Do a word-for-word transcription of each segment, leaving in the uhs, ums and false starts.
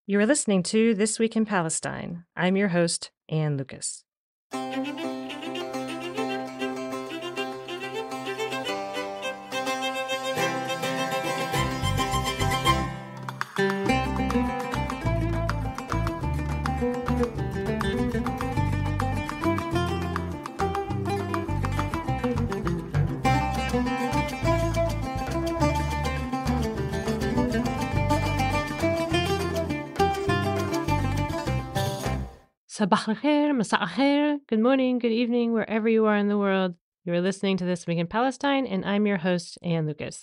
You are listening to This Week in Palestine. I'm your host, Ann Lucas. Sabah al-khair, masa al-khair, good morning, good evening, wherever you are in the world. You are listening to This Week in Palestine, and I'm your host, Ann Lucas.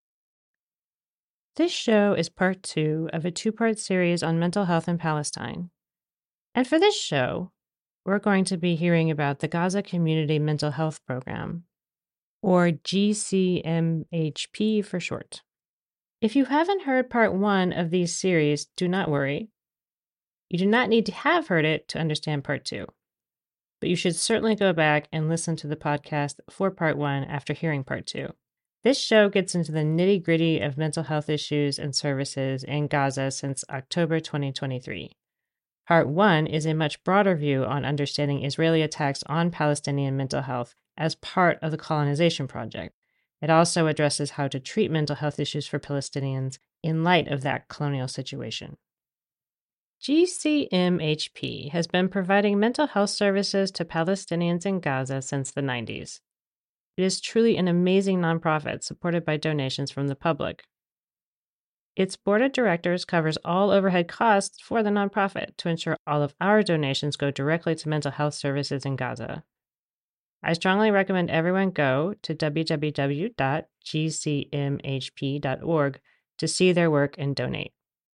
This show is part two of a two-part series on mental health in Palestine. And for this show, we're going to be hearing about the Gaza Community Mental Health Program, or G C M H P for short. If you haven't heard part one of these series, do not worry. You do not need to have heard it to understand part two. But you should certainly go back and listen to the podcast for part one after hearing part two. This show gets into the nitty-gritty of mental health issues and services in Gaza since October twenty twenty-three. Part one is a much broader view on understanding Israeli attacks on Palestinian mental health as part of the colonization project. It also addresses how to treat mental health issues for Palestinians in light of that colonial situation. G C M H P has been providing mental health services to Palestinians in Gaza since the nineties. It is truly an amazing nonprofit supported by donations from the public. Its board of directors covers all overhead costs for the nonprofit to ensure all of our donations go directly to mental health services in Gaza. I strongly recommend everyone go to w w w dot g c m h p dot org to see their work and donate.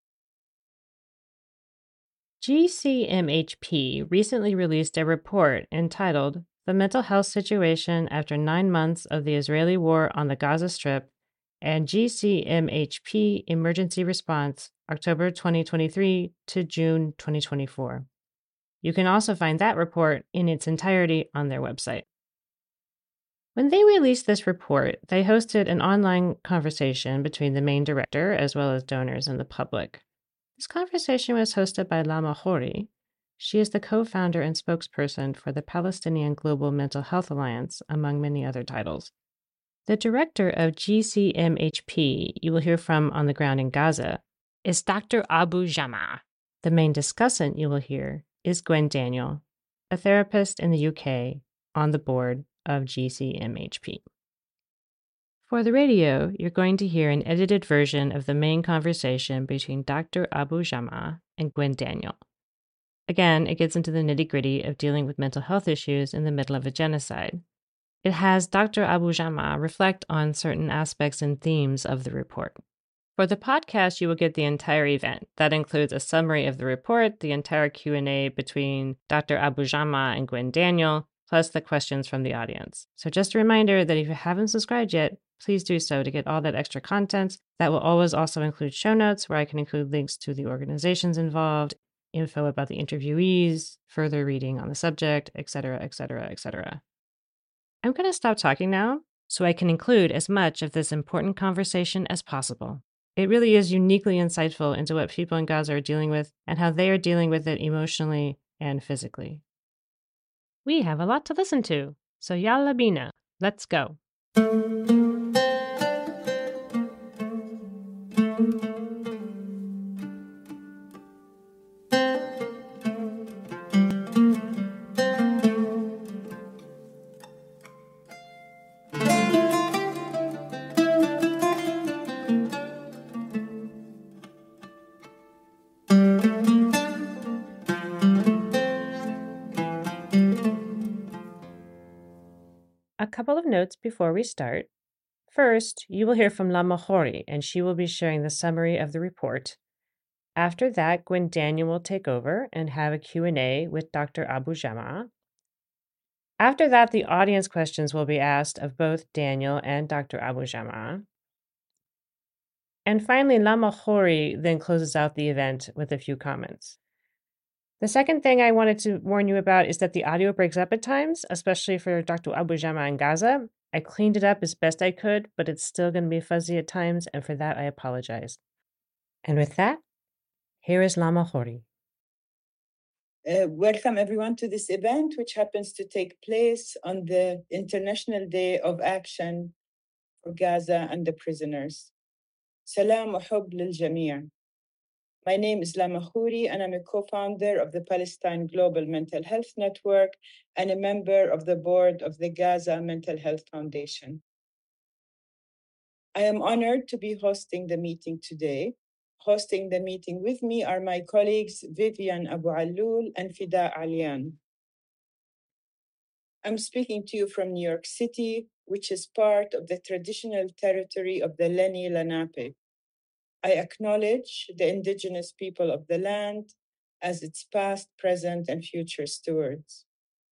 G C M H P recently released a report entitled The Mental Health Situation After Nine Months of the Israeli War on the Gaza Strip and G C M H P Emergency Response, October twenty twenty-three to June twenty twenty-four. You can also find that report in its entirety on their website. When they released this report, they hosted an online conversation between the main director as well as donors and the public. This conversation was hosted by Lama Khoury. She is the co-founder and spokesperson for the Palestinian Global Mental Health Alliance, among many other titles. The director of G C M H P you will hear from on the ground in Gaza is Doctor Abu Jama. The main discussant you will hear is Gwen Daniel, a therapist in the U K on the board of G C M H P. For the radio, you're going to hear an edited version of the main conversation between Doctor Abu Jama and Gwen Daniel. Again, it gets into the nitty-gritty of dealing with mental health issues in the middle of a genocide. It has Doctor Abu Jama reflect on certain aspects and themes of the report. For the podcast, you will get the entire event. That includes a summary of the report, the entire Q and A between Doctor Abu Jama and Gwen Daniel, plus the questions from the audience. So just a reminder that if you haven't subscribed yet, please do so to get all that extra content. That will always also include show notes where I can include links to the organizations involved, info about the interviewees, further reading on the subject, et cetera, et cetera, et cetera. I'm going to stop talking now so I can include as much of this important conversation as possible. It really is uniquely insightful into what people in Gaza are dealing with and how they are dealing with it emotionally and physically. We have a lot to listen to, so yalla bina, let's go. A couple of notes before we start. First, you will hear from Lama Khoury, and she will be sharing the summary of the report. After that, Gwen Daniel will take over and have a Q and A with Doctor Abu Jama. After that, the audience questions will be asked of both Daniel and Doctor Abu Jama. And finally, Lama Khoury then closes out the event with a few comments. The second thing I wanted to warn you about is that the audio breaks up at times, especially for Doctor Abu Jama in Gaza. I cleaned it up as best I could, but it's still going to be fuzzy at times, and for that I apologize. And with that, Here is Lama Khoury. Uh, welcome everyone to this event, which happens to take place on the International Day of Action for Gaza and the prisoners. Salam wa hub lil jamia. My name is Lama Khoury, and I'm a co-founder of the Palestine Global Mental Health Network and a member of the board of the Gaza Mental Health Foundation. I am honored to be hosting the meeting today. Hosting the meeting with me are my colleagues Vivian Abu Alloul and Fida Alian. I'm speaking to you from New York City, which is part of the traditional territory of the Lenni Lenape. I acknowledge the indigenous people of the land as its past, present, and future stewards.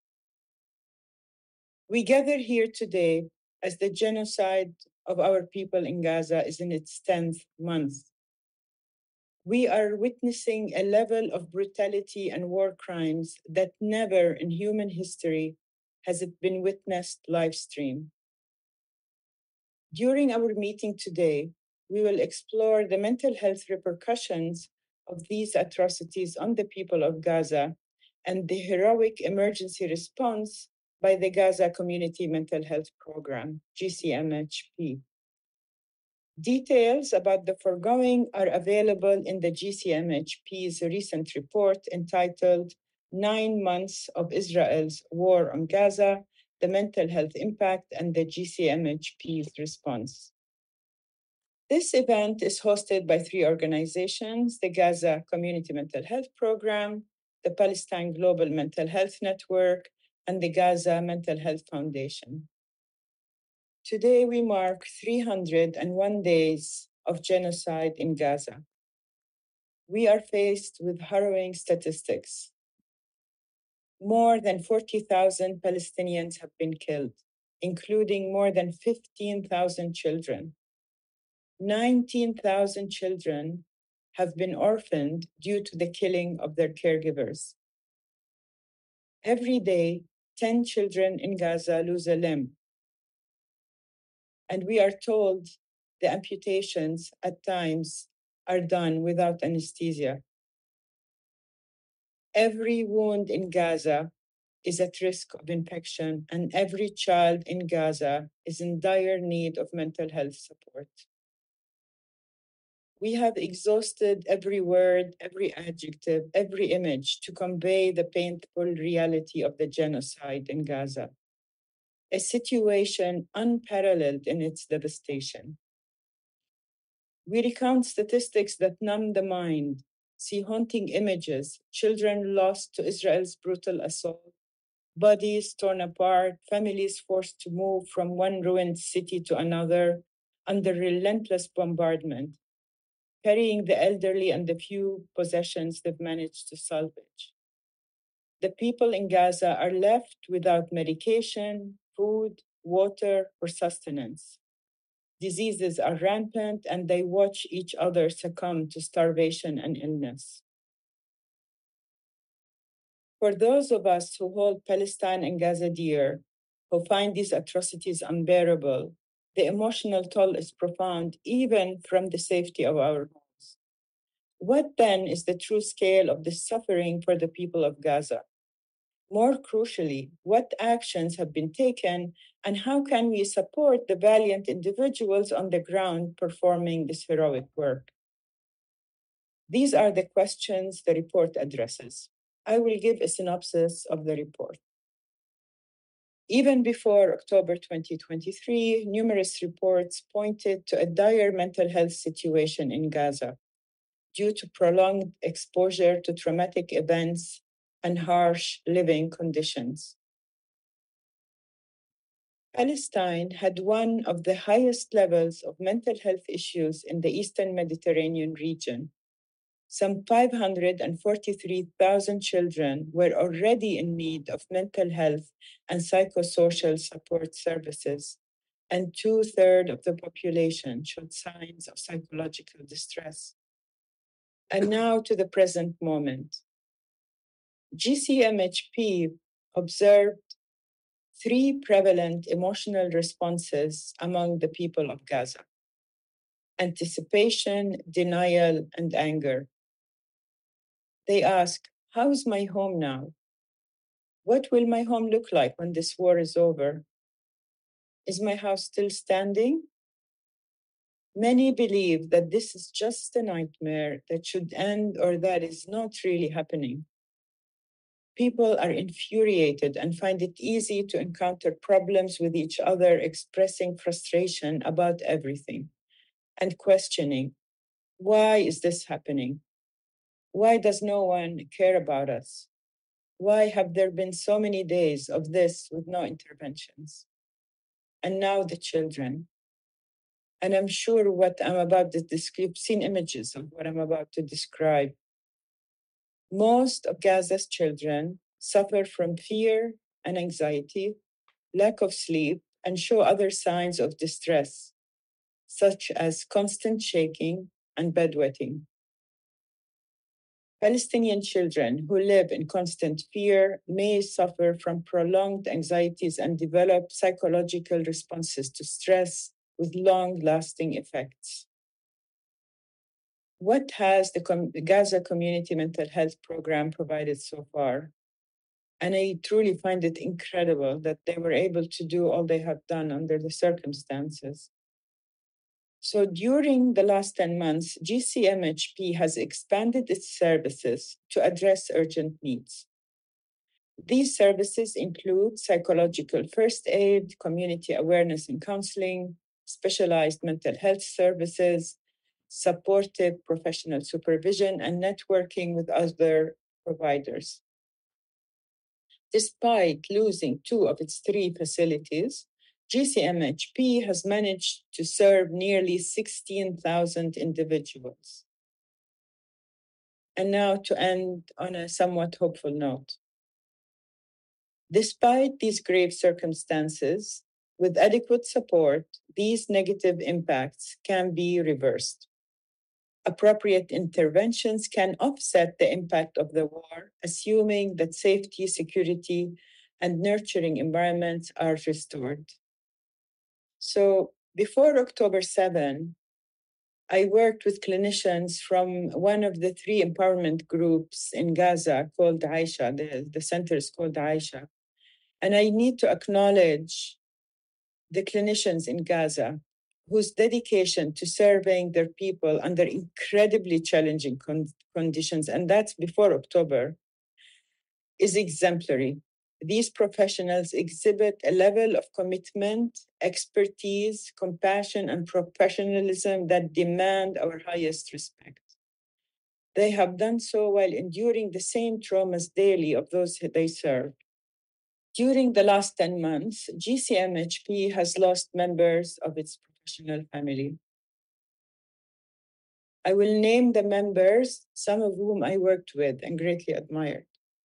We gather here today as the genocide of our people in Gaza is in its tenth month. We are witnessing a level of brutality and war crimes that never in human history has it been witnessed live stream. During our meeting today, we will explore the mental health repercussions of these atrocities on the people of Gaza and the heroic emergency response by the Gaza Community Mental Health Program, G C M H P. Details about the foregoing are available in the G C M H P's recent report entitled Nine Months of Israel's War on Gaza, the Mental Health Impact, and the G C M H P's Response. This event is hosted by three organizations: the Gaza Community Mental Health Program, the Palestine Global Mental Health Network, and the Gaza Mental Health Foundation. Today, we mark three hundred one days of genocide in Gaza. We are faced with harrowing statistics. More than forty thousand Palestinians have been killed, including more than fifteen thousand children. nineteen thousand children have been orphaned due to the killing of their caregivers. Every day, ten children in Gaza lose a limb. And we are told the amputations at times are done without anesthesia. Every wound in Gaza is at risk of infection, and every child in Gaza is in dire need of mental health support. We have exhausted every word, every adjective, every image to convey the painful reality of the genocide in Gaza, a situation unparalleled in its devastation. We recount statistics that numb the mind, see haunting images, children lost to Israel's brutal assault, bodies torn apart, families forced to move from one ruined city to another under relentless bombardment, carrying the elderly and the few possessions they've managed to salvage. The people in Gaza are left without medication, food, water, or sustenance. Diseases are rampant, and they watch each other succumb to starvation and illness. For those of us who hold Palestine and Gaza dear, who find these atrocities unbearable, the emotional toll is profound, even from the safety of our homes. What then is the true scale of the suffering for the people of Gaza? More crucially, what actions have been taken, and how can we support the valiant individuals on the ground performing this heroic work? These are the questions the report addresses. I will give a synopsis of the report. Even before October twenty twenty-three, numerous reports pointed to a dire mental health situation in Gaza due to prolonged exposure to traumatic events and harsh living conditions. Palestine had one of the highest levels of mental health issues in the Eastern Mediterranean region. Some five hundred forty-three thousand children were already in need of mental health and psychosocial support services, and two-thirds of the population showed signs of psychological distress. And now to the present moment. G C M H P observed three prevalent emotional responses among the people of Gaza: anticipation, denial, and anger. They ask, how's my home now? What will my home look like when this war is over? Is my house still standing? Many believe that this is just a nightmare that should end or that is not really happening. People are infuriated and find it easy to encounter problems with each other, expressing frustration about everything and questioning, why is this happening? Why does no one care about us? Why have there been so many days of this with no interventions? And now the children. And I'm sure what I'm about to describe, you've seen images of what I'm about to describe. Most of Gaza's children suffer from fear and anxiety, lack of sleep, and show other signs of distress, such as constant shaking and bedwetting. Palestinian children who live in constant fear may suffer from prolonged anxieties and develop psychological responses to stress with long-lasting effects. What has the Com- Gaza Community Mental Health Program provided so far? And I truly find it incredible that they were able to do all they have done under the circumstances. So during the last ten months, G C M H P has expanded its services to address urgent needs. These services include psychological first aid, community awareness and counseling, specialized mental health services, supportive professional supervision, and networking with other providers. Despite losing two of its three facilities, G C M H P has managed to serve nearly sixteen thousand individuals. And now to end on a somewhat hopeful note. Despite these grave circumstances, with adequate support, these negative impacts can be reversed. Appropriate interventions can offset the impact of the war, assuming that safety, security, and nurturing environments are restored. So before October seventh, I worked with clinicians from one of the three empowerment groups in Gaza called Aisha. The, the center is called Aisha. And I need to acknowledge the clinicians in Gaza whose dedication to serving their people under incredibly challenging con- conditions, and that's before October, is exemplary. These professionals exhibit a level of commitment, expertise, compassion, and professionalism that demand our highest respect. They have done so while enduring the same traumas daily of those they serve. During the last ten months, G C M H P has lost members of its professional family. I will name the members, some of whom I worked with and greatly admired.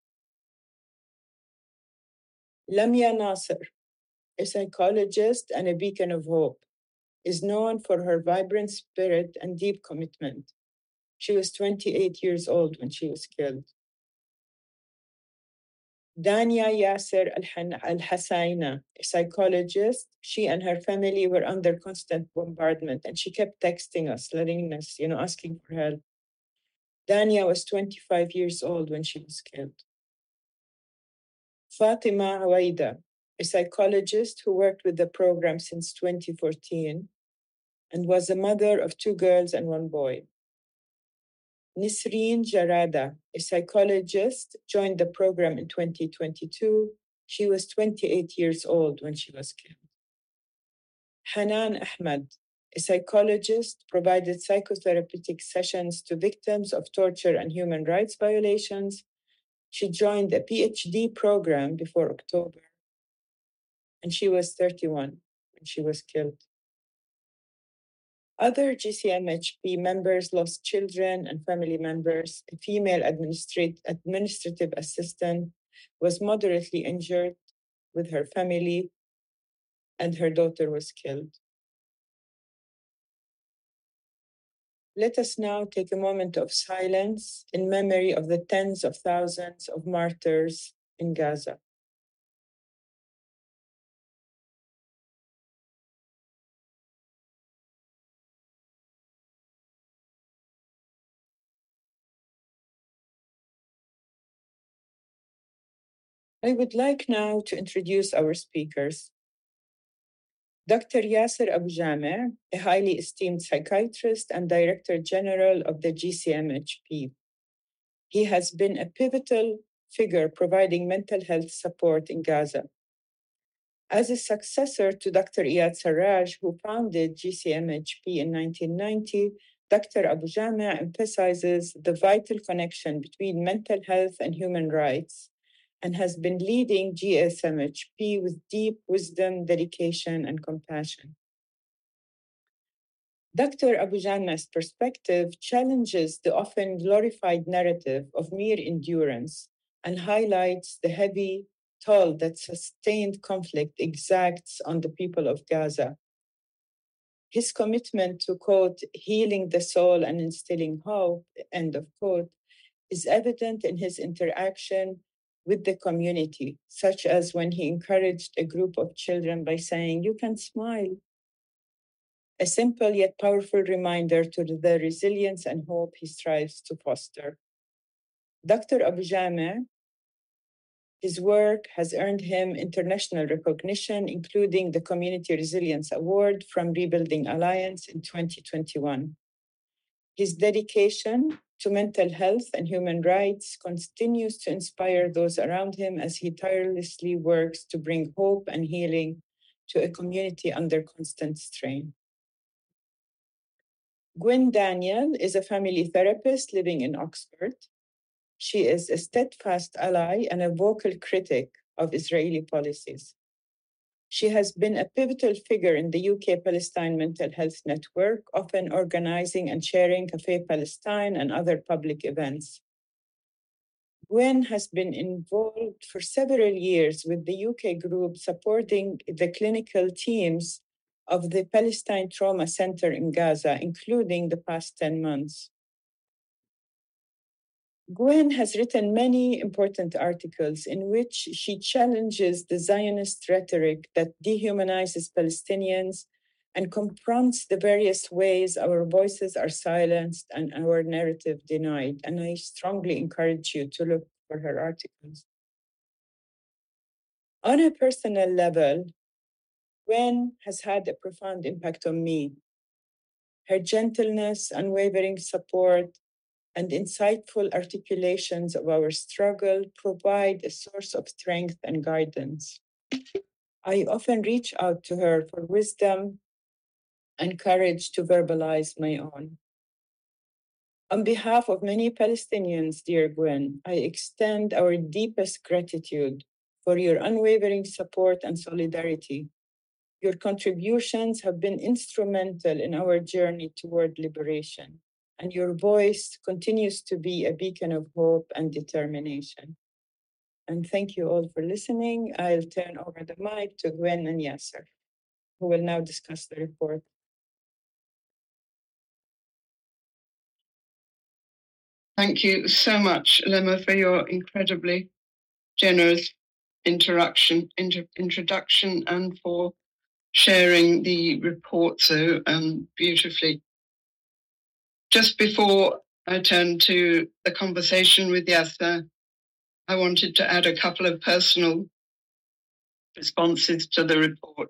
Lamia Nasser, a psychologist and a beacon of hope, is known for her vibrant spirit and deep commitment. She was twenty-eight years old when she was killed. Dania Yasser Al-Hassaina, a psychologist, she and her family were under constant bombardment, and she kept texting us, letting us, you know, asking for help. Dania was twenty-five years old when she was killed. Fatima Hawaida, a psychologist who worked with the program since twenty fourteen and was a mother of two girls and one boy. Nisreen Jarada, a psychologist, joined the program in twenty twenty-two. She was twenty-eight years old when she was killed. Hanan Ahmad, a psychologist, provided psychotherapeutic sessions to victims of torture and human rights violations. She joined a PhD program before October, and she was thirty-one when she was killed. Other G C M H P members lost children and family members. A female administrat- administrative assistant was moderately injured with her family, and her daughter was killed. Let us now take a moment of silence in memory of the tens of thousands of martyrs in Gaza. I would like now to introduce our speakers. Doctor Yasser Abu Jammeh, a highly esteemed psychiatrist and Director General of the G C M H P. He has been a pivotal figure providing mental health support in Gaza. As a successor to Doctor Iyad Sarraj, who founded G C M H P in nineteen ninety, Doctor Abu Jammeh emphasizes the vital connection between mental health and human rights and has been leading G S M H P with deep wisdom, dedication, and compassion. Doctor Abu Jammeh's perspective challenges the often glorified narrative of mere endurance and highlights the heavy toll that sustained conflict exacts on the people of Gaza. His commitment to, quote, healing the soul and instilling hope, end of quote, is evident in his interaction with the community, such as when he encouraged a group of children by saying, "You can smile." A simple yet powerful reminder to the resilience and hope he strives to foster. Doctor Abu Jammeh, his work has earned him international recognition, including the Community Resilience Award from Rebuilding Alliance in twenty twenty-one. His dedication to mental health and human rights continues to inspire those around him as he tirelessly works to bring hope and healing to a community under constant strain. Gwen Daniel is a family therapist living in Oxford. She is a steadfast ally and a vocal critic of Israeli policies. She has been a pivotal figure in the U K Palestine Mental Health Network, often organizing and chairing Café Palestine and other public events. Gwen has been involved for several years with the U K group supporting the clinical teams of the Palestine Trauma Center in Gaza, including the past ten months. Gwen has written many important articles in which she challenges the Zionist rhetoric that dehumanizes Palestinians and confronts the various ways our voices are silenced and our narrative denied. And I strongly encourage you to look for her articles. On a personal level, Gwen has had a profound impact on me. Her gentleness, unwavering support, and insightful articulations of our struggle provide a source of strength and guidance. I often reach out to her for wisdom and courage to verbalize my own. On behalf of many Palestinians, dear Gwen, I extend our deepest gratitude for your unwavering support and solidarity. Your contributions have been instrumental in our journey toward liberation, and your voice continues to be a beacon of hope and determination. And thank you all for listening. I'll turn over the mic to Gwen and Yasser, who will now discuss the report. Thank you so much, Lema, for your incredibly generous introduction, intro, introduction and for sharing the report so um, beautifully. Just before I turn to the conversation with Yasser, I wanted to add a couple of personal responses to the report.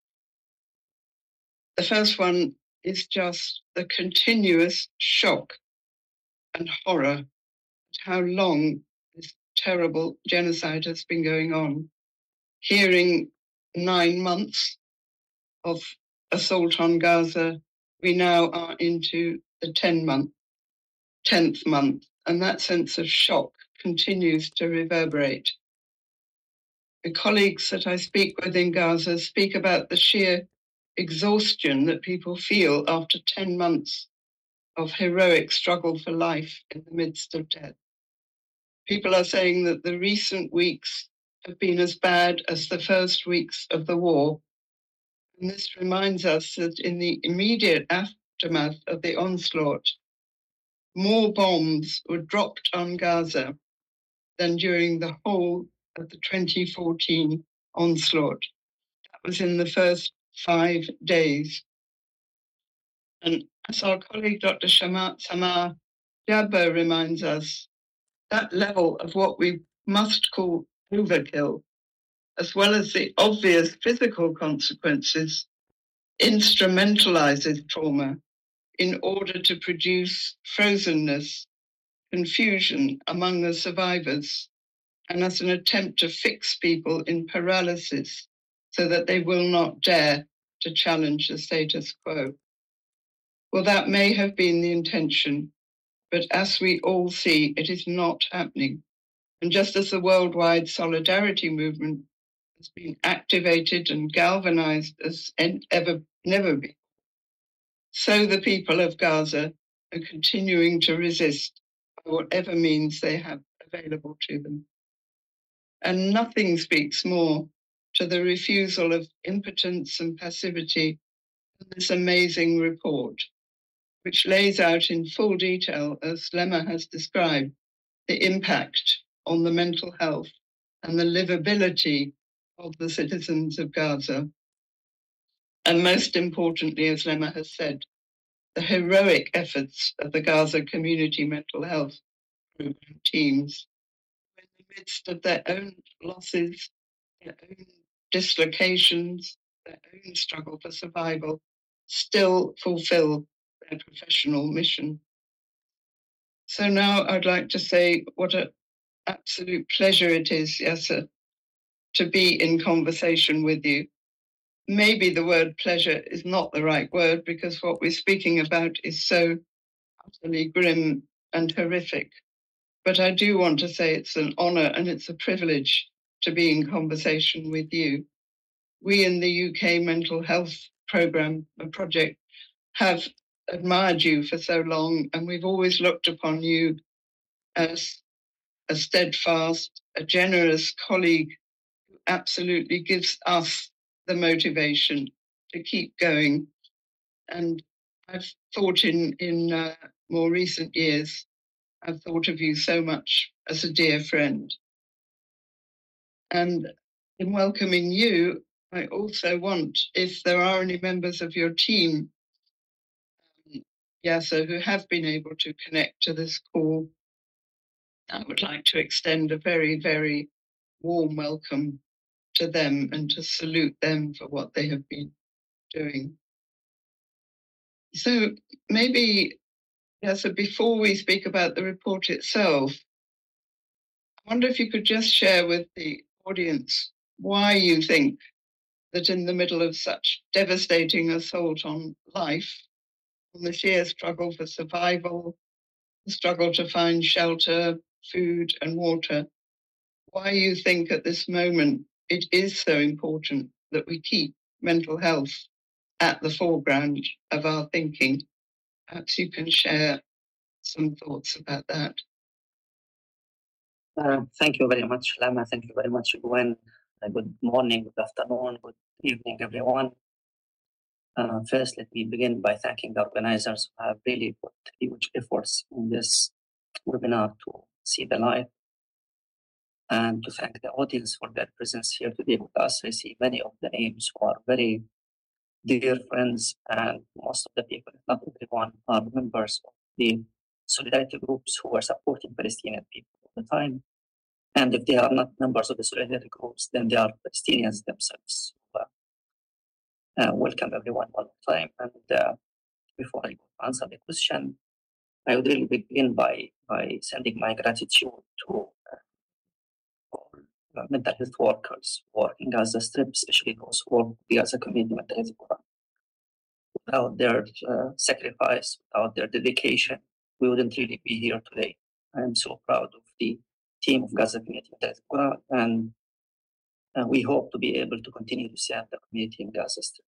The first one is just the continuous shock and horror at how long this terrible genocide has been going on. Hearing nine months of assault on Gaza, we now are into the ten month, tenth month, and that sense of shock continues to reverberate. The colleagues that I speak with in Gaza speak about the sheer exhaustion that people feel after ten months of heroic struggle for life in the midst of death. People are saying that the recent weeks have been as bad as the first weeks of the war. And this reminds us that in the immediate aftermath of the onslaught, more bombs were dropped on Gaza than during the whole of the twenty fourteen onslaught. That was in the first five days. And as our colleague Doctor Samar Jabbar reminds us, that level of what we must call overkill, as well as the obvious physical consequences, instrumentalizes trauma in order to produce frozenness, confusion among the survivors, and as an attempt to fix people in paralysis so that they will not dare to challenge the status quo. Well, that may have been the intention, but as we all see, it is not happening. And just as the worldwide solidarity movement has been activated and galvanized as ever, never before, so the people of Gaza are continuing to resist by whatever means they have available to them. And nothing speaks more to the refusal of impotence and passivity than this amazing report, which lays out in full detail, as Lemma has described, the impact on the mental health and the livability of the citizens of Gaza. And most importantly, as Lemma has said, the heroic efforts of the Gaza Community Mental Health Program teams, in the midst of their own losses, their own dislocations, their own struggle for survival, still fulfill their professional mission. So now I'd like to say what an absolute pleasure it is, Yasser, to be in conversation with you. Maybe the word pleasure is not the right word because what we're speaking about is so utterly grim and horrific. But I do want to say it's an honor and it's a privilege to be in conversation with you. We in the U K Mental Health Programme and Project have admired you for so long, and we've always looked upon you as a steadfast, a generous colleague who absolutely gives us the motivation to keep going. And I've thought in, in uh, more recent years, I've thought of you so much as a dear friend. And in welcoming you, I also want, if there are any members of your team, um, Yasser, who have been able to connect to this call, I would like to extend a very, very warm welcome to them and to salute them for what they have been doing. So maybe, Yasser, before we speak about the report itself, I wonder if you could just share with the audience why you think that in the middle of such devastating assault on life, on the sheer struggle for survival, the struggle to find shelter, food and water, why you think at this moment it is so important that we keep mental health at the foreground of our thinking. Perhaps you can share some thoughts about that. Uh, thank you very much, Lemma. Thank you very much, Gwen. Uh, good morning, good afternoon, good evening, everyone. Uh, first, let me begin by thanking the organizers who have really put huge efforts in this webinar to see the light, and to thank the audience for their presence here today with us. I see many of the names who are very dear friends, and most of the people, if not everyone, are members of the solidarity groups who are supporting Palestinian people all the time. And if they are not members of the solidarity groups, then they are Palestinians themselves. So, uh, uh, welcome everyone one more time. And uh, before I answer the question, I would really begin by, by sending my gratitude to uh, all uh, mental health workers working in Gaza Strip, especially those who work with the Gaza Community Mental Health Program. Without their uh, sacrifice, without their dedication, we wouldn't really be here today. I am so proud of the team of Gaza Community Mental Health Program, and uh, we hope to be able to continue to serve the community in Gaza Strip.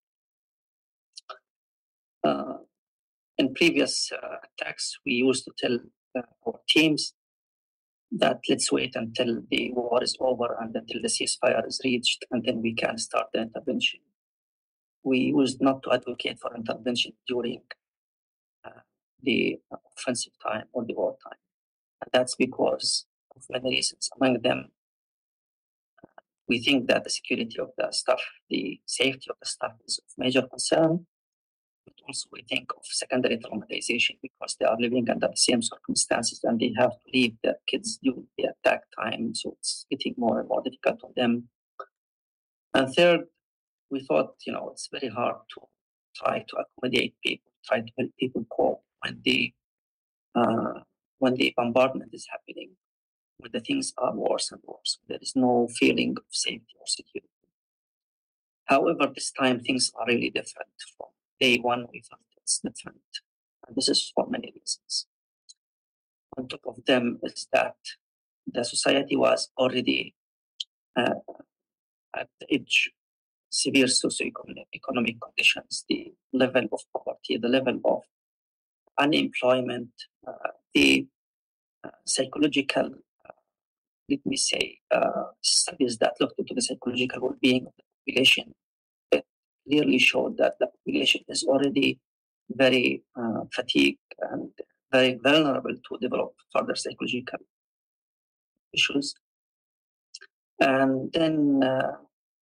Uh, in previous uh, attacks, we used to tell uh, our teams that let's wait until the war is over and until the ceasefire is reached, and then we can start the intervention. We used not to advocate for intervention during uh, the offensive time or the war time. And that's because of many reasons. Among them, uh, we think that the security of the staff, the safety of the staff is of major concern. But also, we think of secondary traumatization because they are living under the same circumstances and they have to leave their kids during the attack time. So it's getting more and more difficult on them. And third, we thought, you know, it's very hard to try to accommodate people, try to help people cope when the, uh, when the bombardment is happening, when the things are worse and worse. There is no feeling of safety or security. However, this time things are really different. From day one, we felt it's different. And this is for many reasons. On top of them is that the society was already uh, at the edge, severe socioeconomic conditions, the level of poverty, the level of unemployment, uh, the uh, psychological, uh, let me say, uh, studies that looked into the psychological well-being of the population clearly showed that the population is already very uh, fatigued and very vulnerable to develop further psychological issues. And then uh,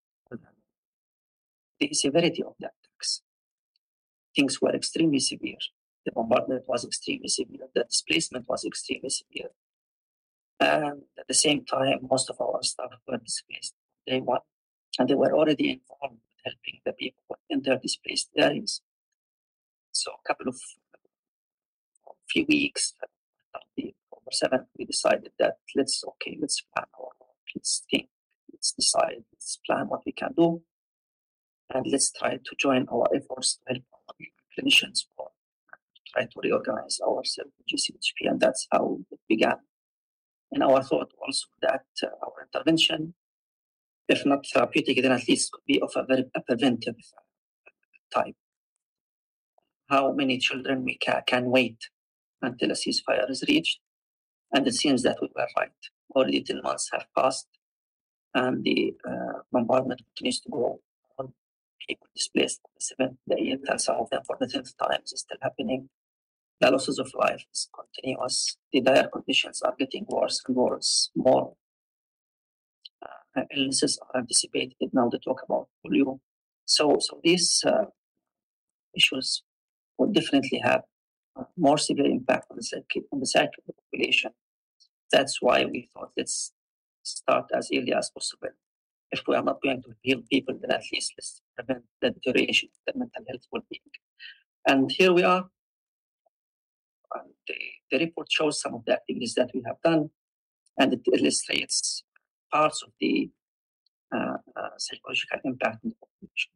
the severity of the attacks. Things were extremely severe. The bombardment was extremely severe. The displacement was extremely severe. And at the same time, most of our staff were displaced day one, and they were already involved with helping the people in their displaced areas. So a couple of a few weeks after the October seventh, we decided that let's okay, let's plan our work, let's think, let's decide, let's plan what we can do, and let's try to join our efforts to help our clinicians or try to reorganize ourselves with G C H P, and that's how it began. And our thought also that uh, our intervention, if not therapeutic, then at least could be of a very a preventive type. How many children we ca- can wait until a ceasefire is reached? And it seems that we were right. Already ten months have passed, and the uh, bombardment continues to go on. People displaced for the seventh day, and some of them for the tenth time is still happening. The losses of life is continuous. The dire conditions are getting worse and worse. More uh, illnesses are anticipated now to talk about polio. So, so these uh, issues will definitely have uh, more severe impact on the psyche, on the psyche of the population. That's why we thought let's start as early as possible. If we are not going to heal people, then at least let's prevent the deterioration of their mental health well-being. And here we are. And the, the report shows some of the activities that we have done, and it illustrates parts of the uh, uh, psychological impact on the population.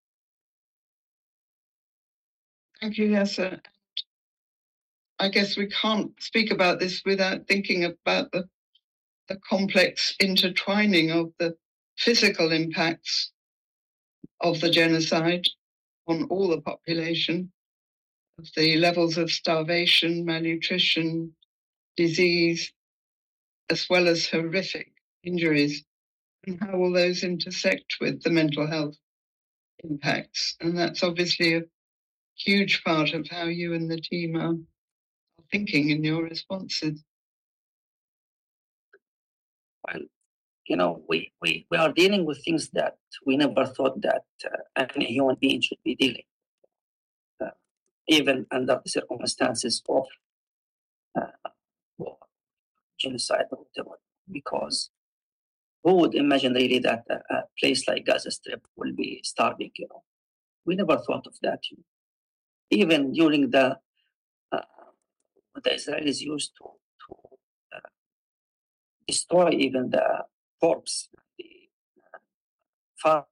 Thank you, Yasser. I guess we can't speak about this without thinking about the, the complex intertwining of the physical impacts of the genocide on all the population, of the levels of starvation, malnutrition, disease, as well as horrific injuries, and how all those intersect with the mental health impacts. And that's obviously a huge part of how you and the team are thinking in your responses. Well, you know, we, we, we are dealing with things that we never thought that uh, any human being should be dealing with, uh, even under the circumstances of uh, war, genocide, or whatever, because who would imagine really that a, a place like Gaza Strip will be starving, you know? We never thought of that. You know? Even during the, uh, what the Israelis used to, to uh, destroy even the corpse, the uh, farm.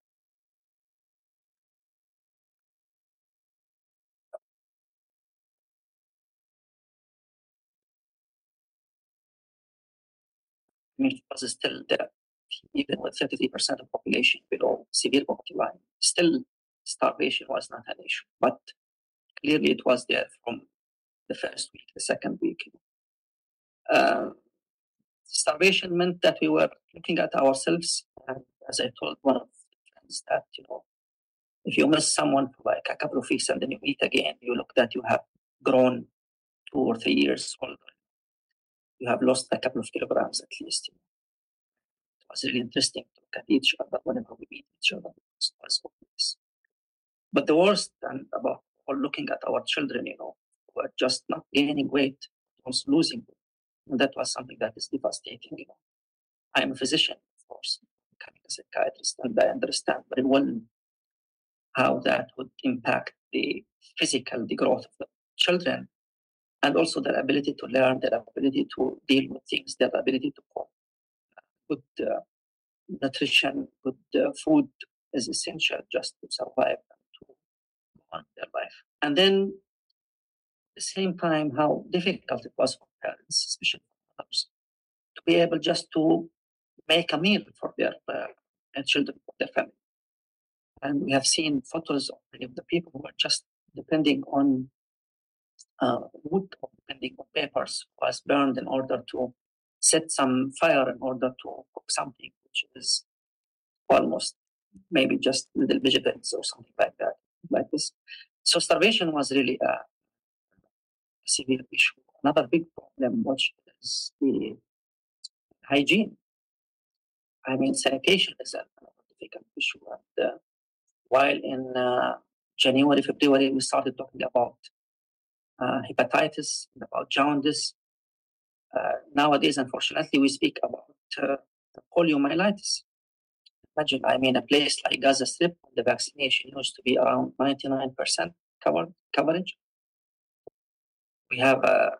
I mean, it was still there, even with thirty-three percent of population below severe poverty line. Still, starvation was not an issue, but clearly it was there from the first week, the second week. Uh, starvation meant that we were looking at ourselves, and as I told one of the friends, that you know, if you miss someone for like a couple of weeks and then you meet again, you look that you have grown two or three years older. You have lost a couple of kilograms at least. You know. It was really interesting to look at each other whenever we meet each other. It was obvious. But the worst and about or looking at our children, you know, who are just not gaining weight, also losing weight. And that was something that is devastating, you know. I am a physician, of course, becoming a psychiatrist, and I understand very well how that would impact the physical, the growth of the children, and also their ability to learn, their ability to deal with things, their ability to cope. Good uh, nutrition, good uh, food is essential just to survive and to go on their life. And then at the same time, how difficult it was for parents, especially for mothers, to be able just to make a meal for their uh, children, for their family. And we have seen photos of many of the people who are just depending on uh, wood or depending on papers was burned in order to set some fire in order to cook something, which is almost maybe just little vegetables or something like that, like this. So starvation was really a, a severe issue. Another big problem, which is the hygiene. I mean, sanitation is a difficult issue. And uh, while in uh, January, February, we started talking about uh, hepatitis, about jaundice. Uh, nowadays, unfortunately, we speak about uh, poliomyelitis. Imagine, I mean, a place like Gaza Strip, the vaccination used to be around ninety-nine percent covered, coverage. We have uh,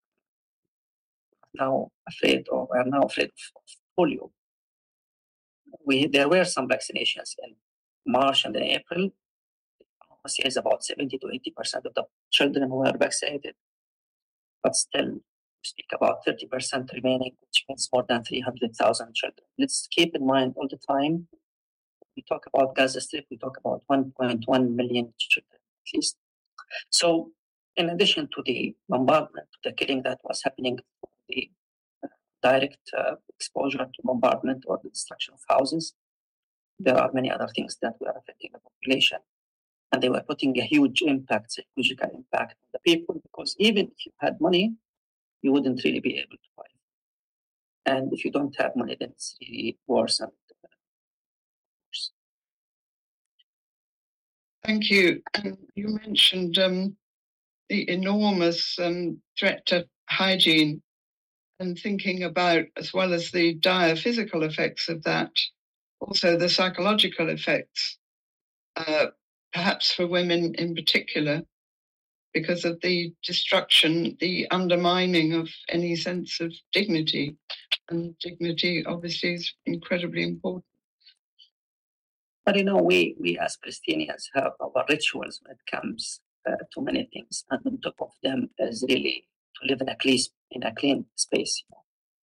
now afraid, or we are now afraid of, of polio. We, there were some vaccinations in March and in April. It is about seventy to eighty percent of the children who are vaccinated, but still we speak about thirty percent remaining, which means more than three hundred thousand children. Let's keep in mind all the time, we talk about Gaza Strip, we talk about one point one million children at least. So in addition to the bombardment, the killing that was happening, the direct uh, exposure to bombardment or the destruction of houses, there are many other things that were affecting the population. And they were putting a huge impact, psychological impact on the people, because even if you had money, you wouldn't really be able to buy. And if you don't have money, then it's really worse and worse. Thank you. And you mentioned um, the enormous um, threat to hygiene, and thinking about, as well as the dire physical effects of that, also the psychological effects, uh, perhaps for women in particular, because of the destruction, the undermining of any sense of dignity. And dignity obviously is incredibly important. But you know, we, we as Palestinians have our rituals when it comes uh, to many things. And on top of them is really to live in a clean, in a clean space. You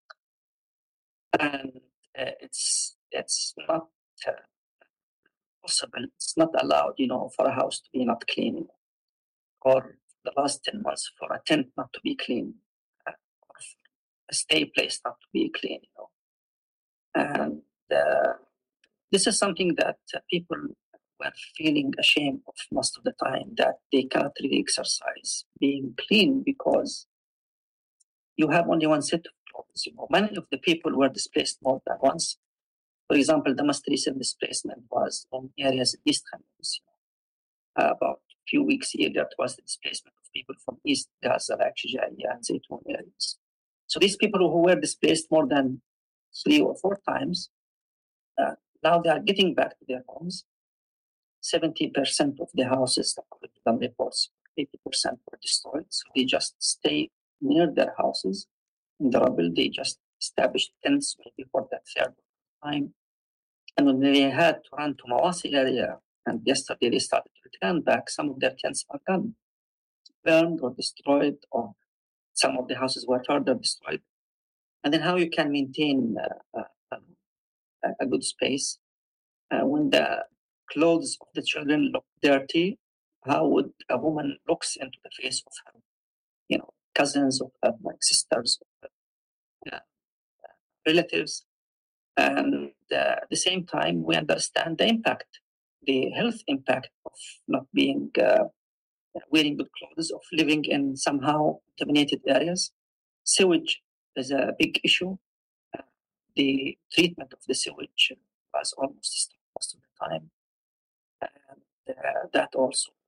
know? And uh, it's, it's not uh, possible, it's not allowed, you know, for a house to be not clean, or the last ten months for a tent not to be clean, uh, or a stay place not to be clean, you know. And uh, this is something that uh, people were feeling ashamed of most of the time, that they cannot really exercise being clean because you have only one set of clothes. You know, many of the people were displaced more than once. For example, the most recent displacement was in areas in East Khan Younis. You know, uh, about a few weeks earlier, it was the displacement of people from East Gaza, like Shijaiya and Zaytun areas. So these people who were displaced more than three or four times, uh, now they are getting back to their homes. seventy percent of the houses, according to some reports, eighty percent were destroyed. So they just stay near their houses in the rubble. They just established tents maybe for that third time. And when they had to run to Mawasi area, and yesterday they started to return back, some of their tents are gone, burned or destroyed, or some of the houses were further destroyed. And then how you can maintain uh, uh, a good space uh, when the clothes of the children look dirty? How would a woman looks into the face of her, you know, cousins, of her like sisters, of her, uh, relatives? And uh, at the same time, we understand the impact, the health impact of not being uh, wearing good clothes, of living in somehow contaminated areas. Sewage is a big issue. Uh, the treatment of the sewage was almost stopped most of the time. And uh, that also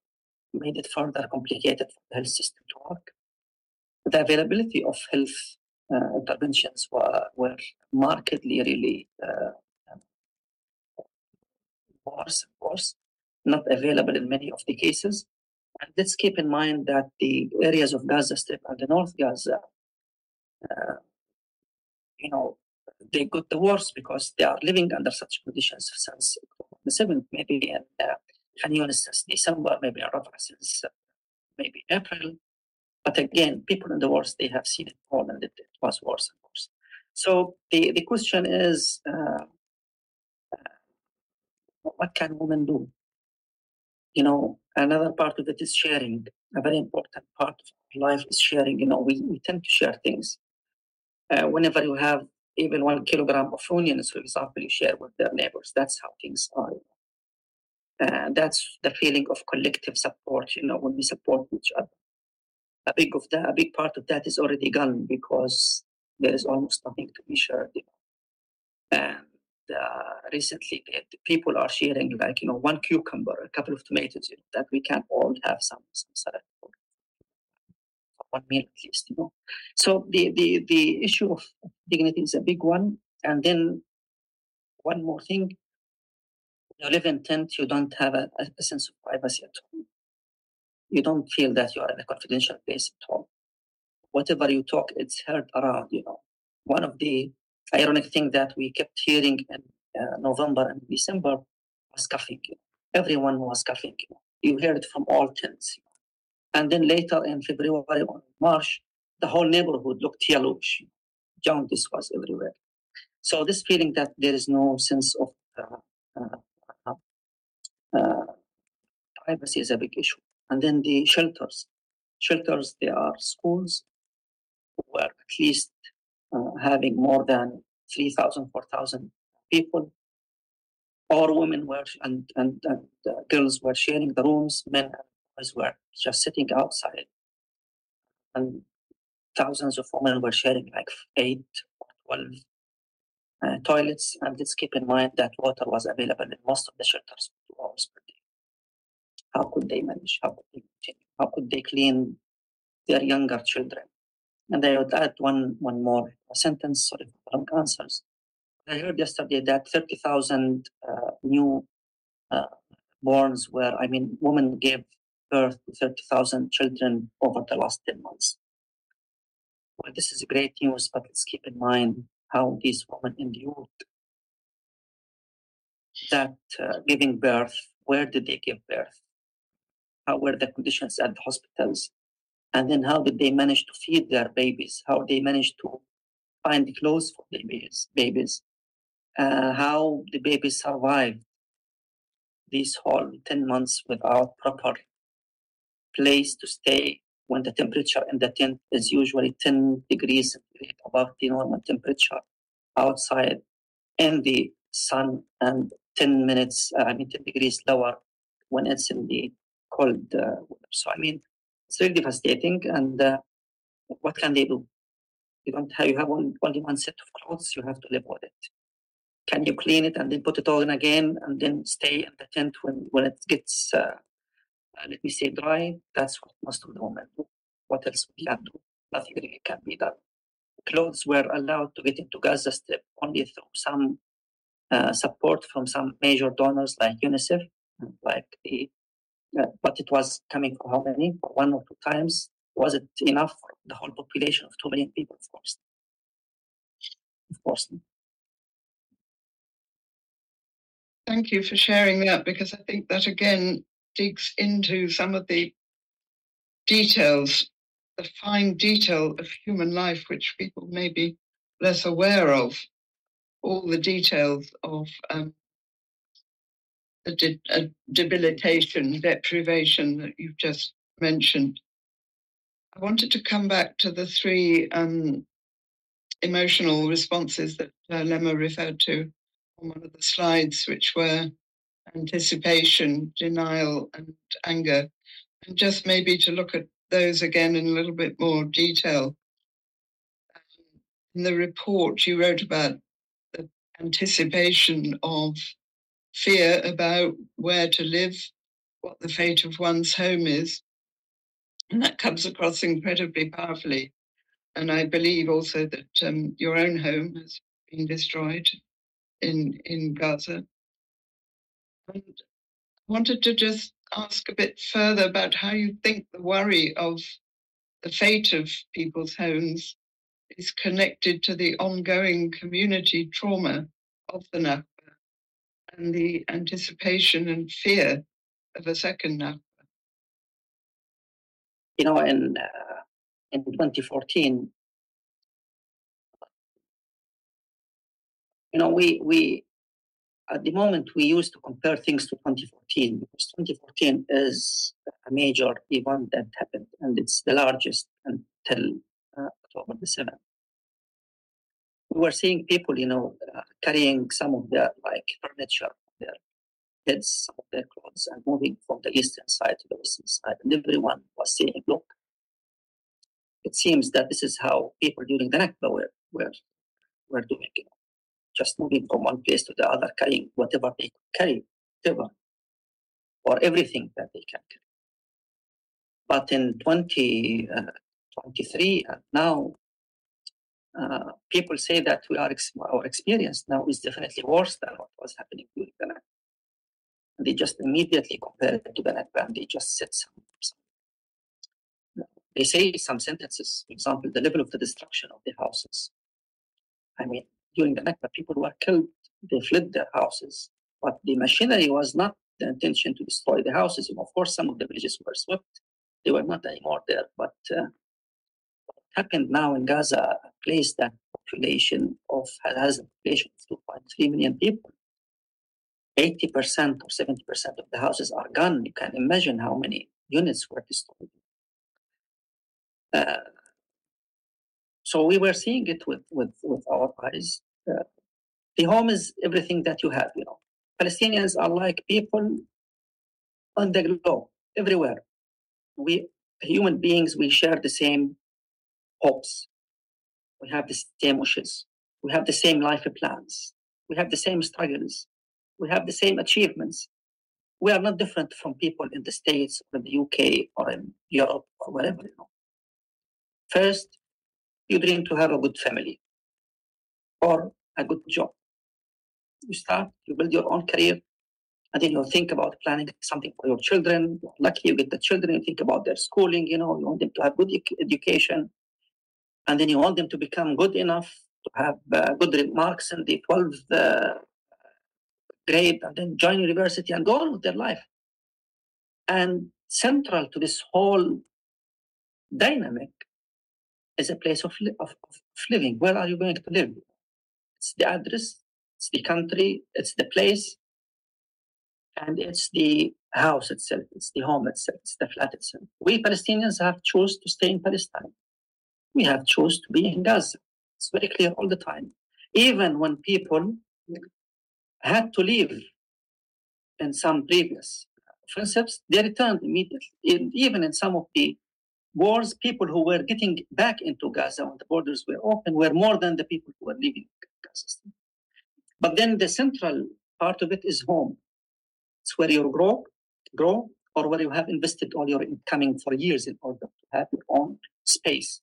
made it further complicated for the health system to work. The availability of health uh, interventions were, were markedly really uh, worse and worse, not available in many of the cases. And let's keep in mind that the areas of Gaza Strip and the North Gaza, uh, you know, they got the worst because they are living under such conditions since the seventh, maybe in uh, Khan Yunis since December, maybe in Rafah since uh, maybe April. But again, people in the worst, they have seen it all, and it, it was worse and worse. So the, the question is, uh, what can women do? You know, another part of it is sharing. A very important part of life is sharing. You know, we, we tend to share things. Uh, whenever you have even one kilogram of onions, for example, you share with their neighbors. That's how things are. Uh, that's the feeling of collective support, you know, when we support each other. A big of that, a big part of that is already gone because there is almost nothing to be shared. You know. And uh, recently, the, the people are sharing like you know one cucumber, a couple of tomatoes, you know, that we can all have some some salad for one meal at least. You know, so the the the issue of dignity is a big one. And then one more thing: you live in tent, you don't have a, a sense of privacy at home. You don't feel that you are in a confidential place at home. Whatever you talk, it's heard around, you know. One of the ironic things that we kept hearing in uh, November and December was coughing. You know. Everyone was coughing. You know. You heard it from all tents. You know. And then later in February or March, the whole neighborhood looked yellowish. Jaundice was everywhere. So this feeling that there is no sense of uh, uh, uh, privacy is a big issue. And then the shelters. Shelters, they are schools where at least uh, having more than three thousand, four thousand people, or women were, and, and, and uh, girls were sharing the rooms, men and boys were just sitting outside. And thousands of women were sharing like eight or twelve uh, toilets. And let's keep in mind that water was available in most of the shelters for two hours per day. How could they manage? How could they continue? How could they clean their younger children? And I would add one, one more sentence, sorry for long answers. I heard yesterday that thirty thousand uh, new uh, borns were, I mean, women gave birth to thirty thousand children over the last ten months. Well, this is great news, but let's keep in mind how these women endured that uh, giving birth. Where did they give birth? How were the conditions at the hospitals? And then how did they manage to feed their babies? How they managed to find clothes for their babies? babies? Uh, how the babies survived these whole ten months without proper place to stay when the temperature in the tent is usually ten degrees above the normal temperature outside in the sun, and ten minutes, uh, I mean, ten degrees lower when it's in the cold uh, weather. So, I mean, it's really devastating. And uh, what can they do? You don't have, you have only one set of clothes, you have to live with it. Can you clean it and then put it on again and then stay in the tent when, when it gets, uh, uh, let me say, dry? That's what most of the women do. What else we can do? Nothing really can be done. Clothes were allowed to get into Gaza Strip only through some uh, support from some major donors like UNICEF, like the, uh, but it was coming from how many? One or two times. Was it enough for the whole population of two million people? Of course. Of course. Thank you for sharing that, because I think that again digs into some of the details, the fine detail of human life, which people may be less aware of. All the details of um, the de- uh, debilitation, deprivation that you've just mentioned. I wanted to come back to the three um, emotional responses that uh, Lema referred to on one of the slides, which were anticipation, denial, and anger. And just maybe to look at those again in a little bit more detail. In the report, you wrote about the anticipation of fear about where to live, what the fate of one's home is. And that comes across incredibly powerfully. And I believe also that um, your own home has been destroyed in, in Gaza. And I wanted to just ask a bit further about how you think the worry of the fate of people's homes is connected to the ongoing community trauma of the Nakba and the anticipation and fear of a second Nakba. You know, in uh, in twenty fourteen, you know, we we at the moment we used to compare things to twenty fourteen because twenty fourteen is a major event that happened, and it's the largest until uh, October the seventh. We were seeing people, you know, uh, carrying some of their like furniture, their heads, some of their clothes, and moving from the eastern side to the western side. And everyone was saying, look, it seems that this is how people during the Nakba were, were, were doing, you know, just moving from one place to the other, carrying whatever they could carry, whatever, or everything that they can carry. But in twenty twenty-three, and now, uh, people say that we are ex- our experience now is definitely worse than what was happening during the Nakba. They just immediately compare it to the Nakba, and they just said some, some. They say some sentences. For example, the level of the destruction of the houses. I mean, during the Nakba, people were killed. They fled their houses, but the machinery was not the intention to destroy the houses. And of course, some of the villages were swept. They were not anymore there. But uh, what happened now in Gaza, a place that population of has a population of two point three million people, eighty percent or seventy percent of the houses are gone. You can imagine how many units were destroyed. Uh, so we were seeing it with, with, with our eyes. Uh, the home is everything that you have, you know. Palestinians are like people on the globe, everywhere. We human beings, we share the same hopes. We have the same wishes. We have the same life plans. We have the same struggles. We have the same achievements. We are not different from people in the States or in the U K or in Europe or wherever, you know. First, you dream to have a good family or a good job. You start, you build your own career, and then you think about planning something for your children. You're lucky you get the children, you think about their schooling, you know, you want them to have good education, and then you want them to become good enough to have uh, good marks in the twelfth uh, grade, and then join university and go on with their life. And central to this whole dynamic is a place of, li- of, of living. Where are you going to live? It's the address, it's the country, it's the place, and it's the house itself, it's the home itself, it's the flat itself. We Palestinians have chosen to stay in Palestine. We have chosen to be in Gaza. It's very clear all the time. Even when people had to leave in some previous offensives, they returned immediately. In, even in some of the wars, people who were getting back into Gaza when the borders were open were more than the people who were leaving Gaza. But then the central part of it is home. It's where you grow, grow, or where you have invested all your income for years in order to have your own space.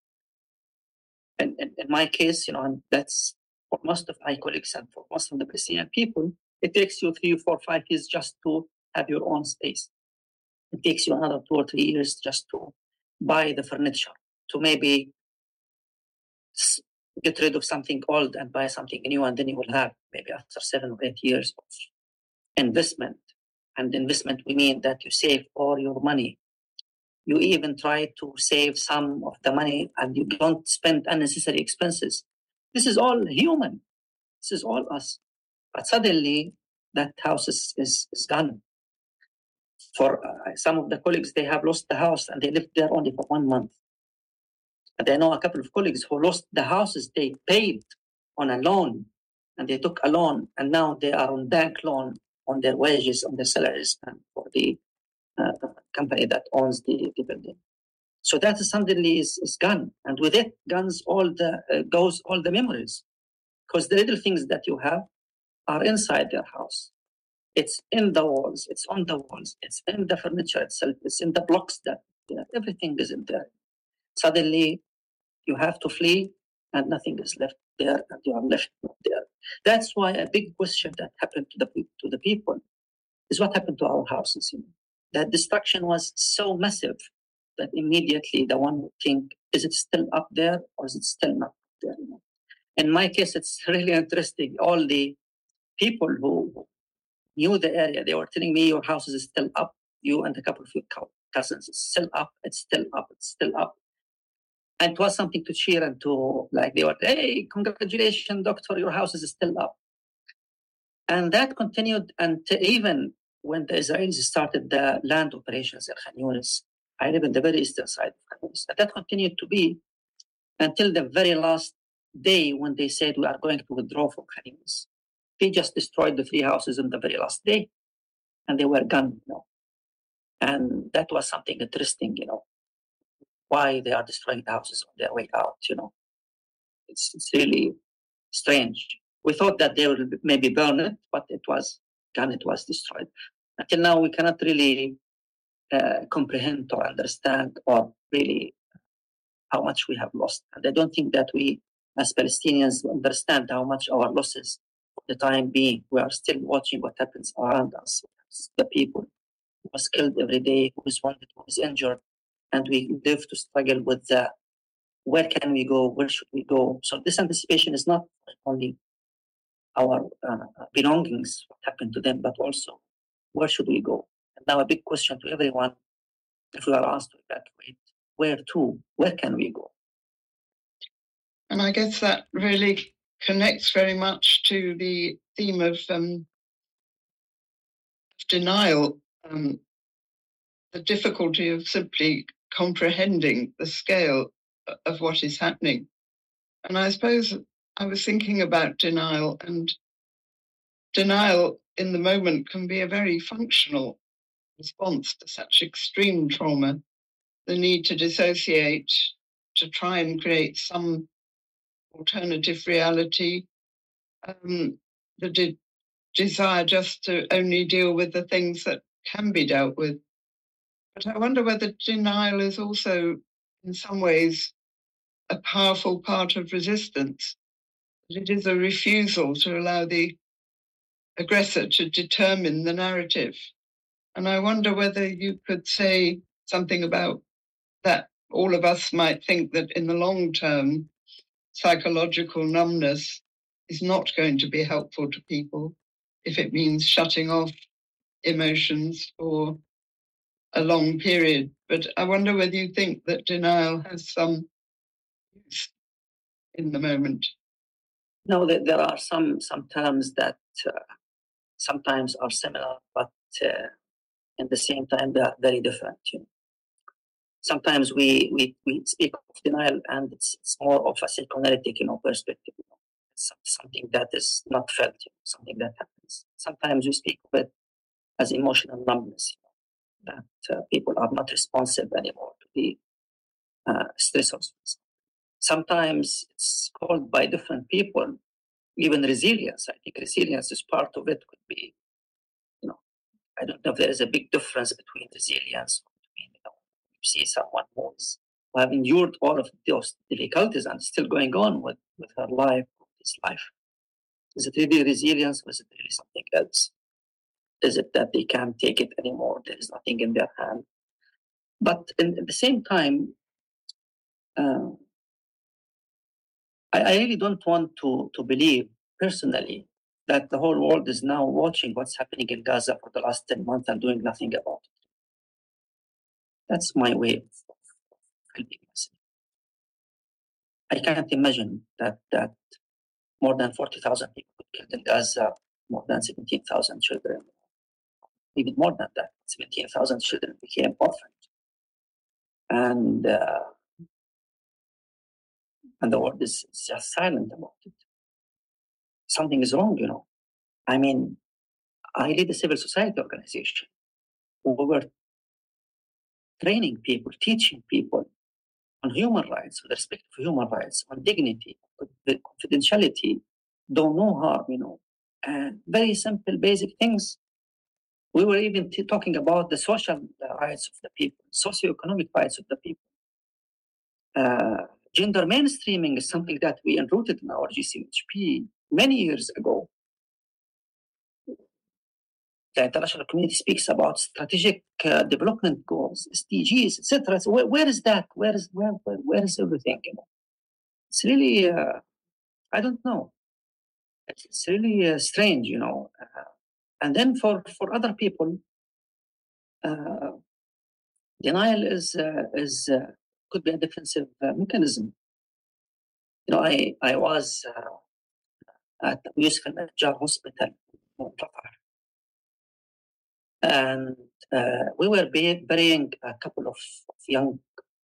And, and in my case, you know, and that's for most of my colleagues and for most of the Palestinian people, it takes you three, four, five years just to have your own space. It takes you another two or three years just to buy the furniture, to maybe get rid of something old and buy something new, and then you will have maybe after seven or eight years of investment. And investment, we mean that you save all your money. You even try to save some of the money and you don't spend unnecessary expenses. This is all human. This is all us. But suddenly, that house is, is, is gone. For uh, some of the colleagues, they have lost the house and they lived there only for one month. And I know a couple of colleagues who lost the houses they paid on a loan, and they took a loan, and now they are on bank loan on their wages, on their salaries, and for the uh, company that owns the, the building. So that suddenly is, is gone, and with it guns all the uh, goes all the memories, because the little things that you have are inside their house. It's in the walls, it's on the walls, it's in the furniture itself, it's in the blocks that, you know, everything is in there. Suddenly, you have to flee and nothing is left there and you are left there. That's why a big question that happened to the, to the people is what happened to our houses. You know? That destruction was so massive that immediately the one would think, is it still up there or is it still not up there? You know? In my case, it's really interesting. All the people who knew the area, they were telling me, your house is still up. You and a couple of your cousins, it's still up, it's still up, it's still up. And it was something to cheer and to, like, they were, hey, congratulations, doctor, your house is still up. And that continued until even when the Israelis started the land operations in Khan Yunis. I live in the very eastern side of Khan Yunis. And that continued to be until the very last day when they said we are going to withdraw from Khan Yunis. They just destroyed the three houses on the very last day. And they were gone, you know. And that was something interesting, you know, why they are destroying the houses on their way out, you know. It's, it's really strange. We thought that they would maybe burn it, but it was gone, it was destroyed. Until now, we cannot really uh, comprehend or understand or really how much we have lost. And I don't think that we, as Palestinians, understand how much our losses for the time being. We are still watching what happens around us. The people who was killed every day, who is wounded, who is injured, and we live to struggle with the where can we go, where should we go? So this anticipation is not only our uh, belongings, what happened to them, but also where should we go? And now a big question to everyone, if we are asked to evacuate, where to? Where can we go? And I guess that really connects very much to the theme of um, denial, um, the difficulty of simply comprehending the scale of what is happening. And I suppose I was thinking about denial, and denial in the moment can be a very functional response to such extreme trauma. The need to dissociate, to try and create some alternative reality, um, the de- desire just to only deal with the things that can be dealt with. But I wonder whether denial is also, in some ways, a powerful part of resistance. It is a refusal to allow the aggressor to determine the narrative. And I wonder whether you could say something about that. All of us might think that in the long term, psychological numbness is not going to be helpful to people if it means shutting off emotions for a long period. But I wonder whether you think that denial has some use in the moment. No, there are some, some terms that uh, sometimes are similar, but uh, at the same time, they are very different. You know? Sometimes we, we, we speak of denial and it's, it's more of a psychoanalytic, you know, perspective. You know? It's something that is not felt, you know, something that happens. Sometimes we speak of it as emotional numbness, you know, that uh, people are not responsive anymore to the uh, stressors. Sometimes it's called by different people, even resilience. I think resilience is part of it. Could be, you know, I don't know if there is a big difference between resilience. Between, you know, you see someone who is who have endured all of those difficulties and still going on with, with her life, with his life. Is it really resilience or is it really something else? Is it that they can't take it anymore? There is nothing in their hand. But in, at the same time, uh, I, I really don't want to, to believe personally that the whole world is now watching what's happening in Gaza for the last ten months and doing nothing about it. That's my way of helping myself. I can't imagine that, that more than forty thousand people killed in Gaza, more than seventeen thousand children, even more than that, seventeen thousand children became orphaned. And, uh, and the world is just silent about it. Something is wrong, you know. I mean, I lead a civil society organization. We were training people, teaching people on human rights, with respect for human rights, on dignity, with confidentiality, do no harm, you know, and very simple, basic things. We were even t- talking about the social rights of the people, socioeconomic rights of the people. Uh, gender mainstreaming is something that we enrooted in our G C M H P many years ago. The international community speaks about strategic uh, development goals, S D Gs, et cetera. So where, where is that? Where is where where, where is everything? You know, it's really uh, I don't know. It's, it's really uh, strange, you know. Uh, and then for for other people, uh, denial is uh, is uh, could be a defensive uh, mechanism. You know, I I was uh, at Yusuf al-Najjar Hospital in Qatar, and uh, we were burying a couple of young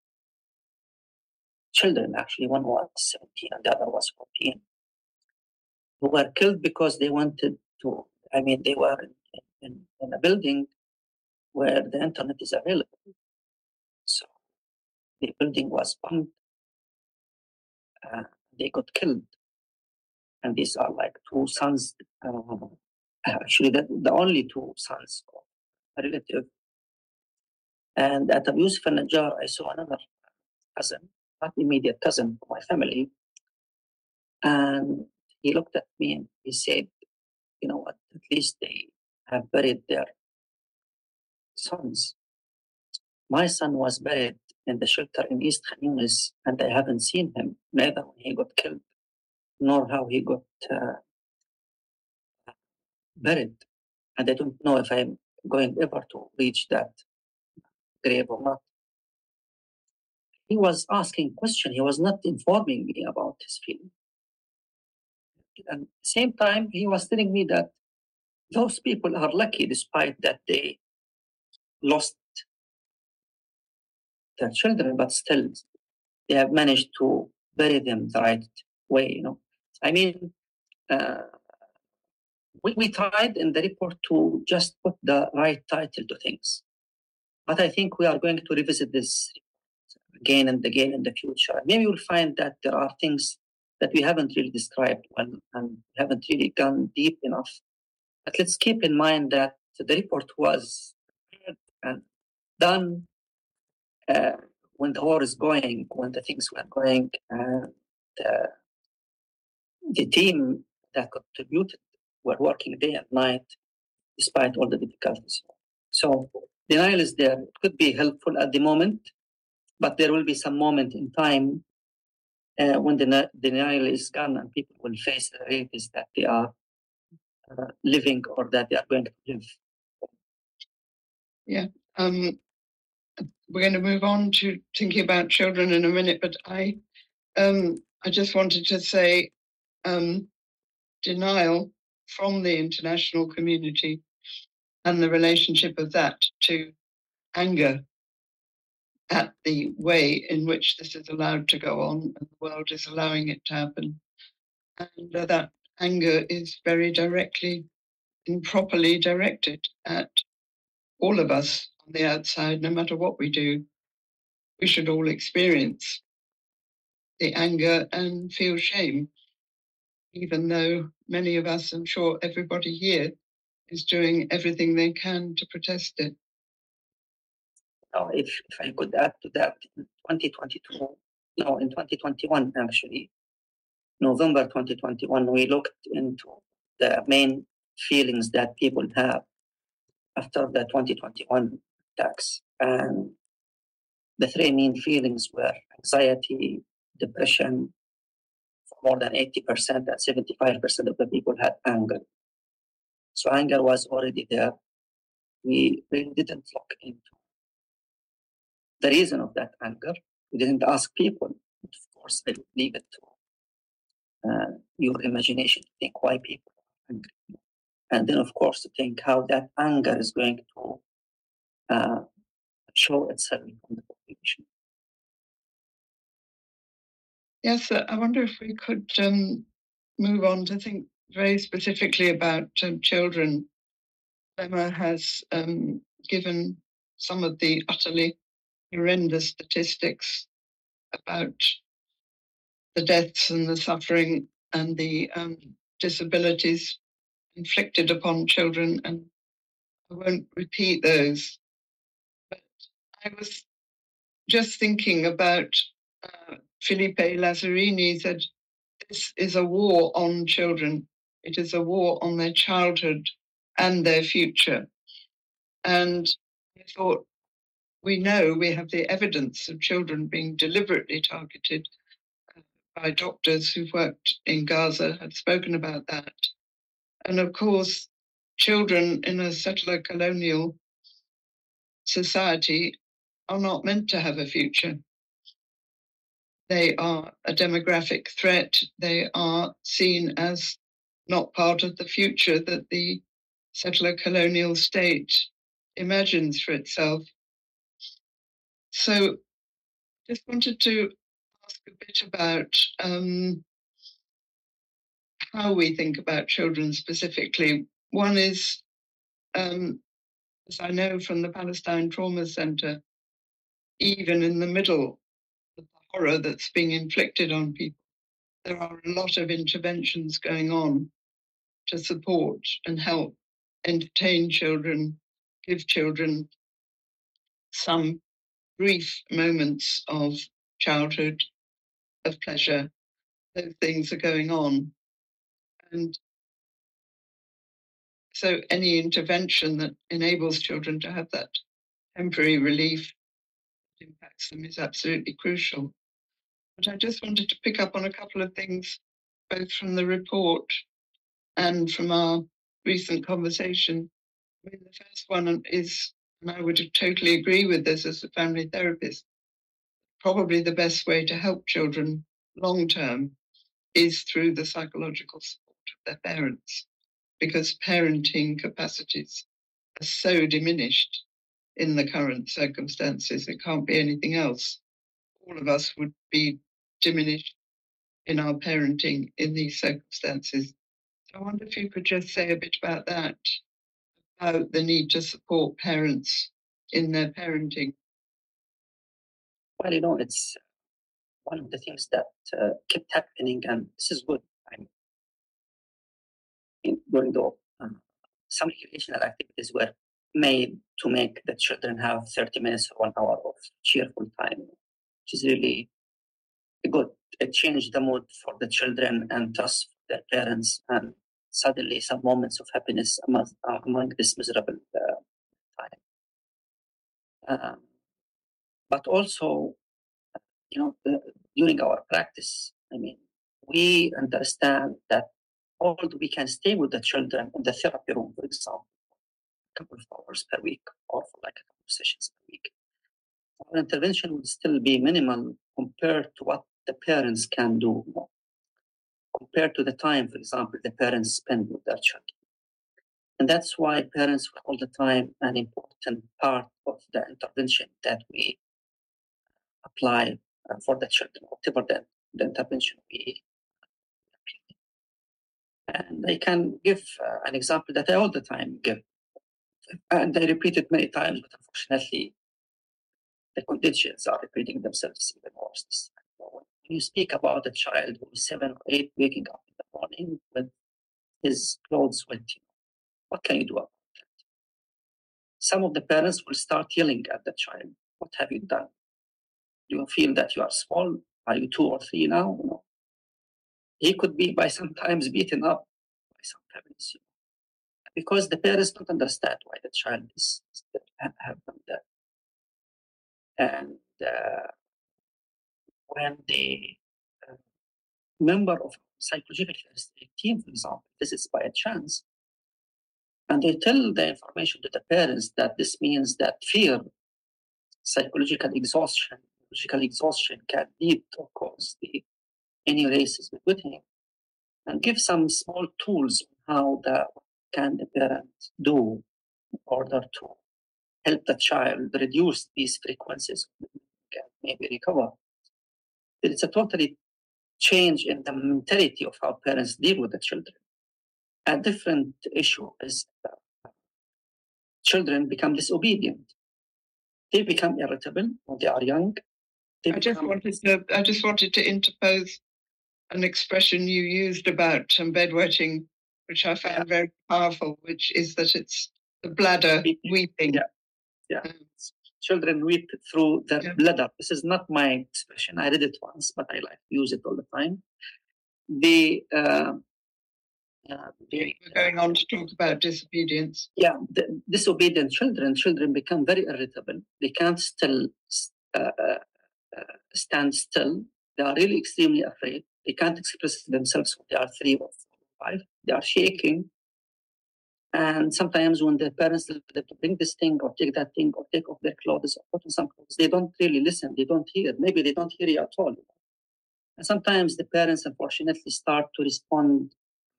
children. Actually, one was seventeen and the other was fourteen, who were killed because they wanted to. I mean, they were in, in, in a building where the internet is available. So the building was bombed. Uh, they got killed. And these are like two sons, uh, actually the, the only two sons of a relative. And at Abu Yusuf al-Najjar, I saw another cousin, not immediate cousin of my family. And he looked at me and he said, you know what, at least they have buried their sons. My son was buried in the shelter in East Khan Yunis, and I haven't seen him, neither when he got killed, nor how he got uh, buried. And I don't know if I'm going ever to reach that grave or not. He was asking questions. He was not informing me about his feeling. And at the same time, he was telling me that those people are lucky despite that they lost their children, but still they have managed to bury them the right way, you know. I mean, uh, we, we tried in the report to just put the right title to things. But I think we are going to revisit this again and again in the future. Maybe we'll find that there are things that we haven't really described well and haven't really gone deep enough. But let's keep in mind that the report was and done uh, when the war is going, when the things were going, and uh, the team that contributed were working day and night despite all the difficulties. So denial is there. It could be helpful at the moment, but there will be some moment in time uh, when the denial is gone and people will face the realities that they are uh, living or that they are going to live. Yeah. Um, we're going to move on to thinking about children in a minute, but I, um, I just wanted to say um, denial from the international community and the relationship of that to anger at the way in which this is allowed to go on and the world is allowing it to happen. And uh, that anger is very directly and properly directed at all of us on the outside, no matter what we do. We should all experience the anger and feel shame, even though many of us, I'm sure everybody here, is doing everything they can to protest it. Now, if, if I could add to that, in twenty twenty-two, no, in twenty twenty-one, actually, November twenty twenty-one, we looked into the main feelings that people have after the twenty twenty-one attacks. And the three main feelings were anxiety, depression. More than eighty percent and seventy-five percent of the people had anger. So anger was already there. We really didn't look into the reason of that anger. We didn't ask people. Of course, I would leave it to uh, your imagination to think why people are angry. And then, of course, to think how that anger is going to uh, show itself on the population. Yes, uh, I wonder if we could um, move on to think very specifically about um, children. Emma has um, given some of the utterly horrendous statistics about the deaths and the suffering and the um, disabilities inflicted upon children. And I won't repeat those. But I was just thinking about uh, Felipe Lazzarini said, this is a war on children. It is a war on their childhood and their future. And I thought, we know we have the evidence of children being deliberately targeted by doctors who've worked in Gaza, have spoken about that. And of course, children in a settler colonial society are not meant to have a future. They are a demographic threat. They are seen as not part of the future that the settler colonial state imagines for itself. So just wanted to ask a bit about um, how we think about children specifically. One is, um, as I know from the Palestine Trauma Center, even in the middle of the horror that's being inflicted on people, there are a lot of interventions going on to support and help entertain children, give children some brief moments of childhood, of pleasure. Those things are going on. And so any intervention that enables children to have that temporary relief that impacts them is absolutely crucial. But I just wanted to pick up on a couple of things, both from the report and from our recent conversation. I mean, the first one is, and I would totally agree with this as a family therapist, probably the best way to help children long term is through the psychological support of their parents, because parenting capacities are so diminished in the current circumstances. It can't be anything else. All of us would be diminished in our parenting in these circumstances. So I wonder if you could just say a bit about that, about the need to support parents in their parenting. Well, you know, it's one of the things that uh, kept happening, and this is good. I mean, in, during the uh, some recreational activities were made to make the children have thirty minutes or one hour of cheerful time, which is really good. It changed the mood for the children and thus their parents, and suddenly some moments of happiness among, among this miserable uh, time. Um, but also, you know, uh, during our practice, I mean, we understand that although we can stay with the children in the therapy room, for example, a couple of hours per week or for like a couple of sessions per week, our intervention would still be minimal compared to what the parents can do, you know, compared to the time, for example, the parents spend with their children. And that's why parents were all the time an important part of the intervention that we apply uh, for the children, whatever the, the intervention we apply. And I can give uh, an example that I all the time give. And I repeat it many times, but unfortunately, the conditions are repeating themselves even worse. When you speak about a child who is seven or eight waking up in the morning with his clothes wet, what can you do about that? Some of the parents will start yelling at the child. What have you done? Do you feel that you are small? Are you two or three now? You know, he could be by sometimes beaten up by some parents, you know, because the parents don't understand why the child is have, have done that. And uh, when the uh, member of psychological first aid team, for example, visits by a chance, and they tell the information to the parents that this means that fear, psychological exhaustion, psychological exhaustion can lead to cause the, any racism with him, and give some small tools on how the can the parent do in order to help the child reduce these frequencies and maybe recover. It's a totally change in the mentality of how parents deal with the children. A different issue is that children become disobedient. They become irritable when they are young. They I just become... wanted to I just wanted to interpose an expression you used about um, bedwetting, which I found yeah. very powerful, which is that it's the bladder weeping. Yeah, yeah. Children weep through their Yeah. bladder. This is not my expression. I read it once, but I like to use it all the time. The, uh, uh, the We're going on to talk about disobedience. Yeah, the disobedient children. Children become very irritable. They can't still uh, uh, uh, stand still. They are really extremely afraid. They can't express themselves when they are three or four or five. They are shaking. And sometimes when their parents tell them to bring this thing or take that thing or take off their clothes or put on some clothes, they don't really listen. They don't hear. Maybe they don't hear you at all. And sometimes the parents, unfortunately, start to respond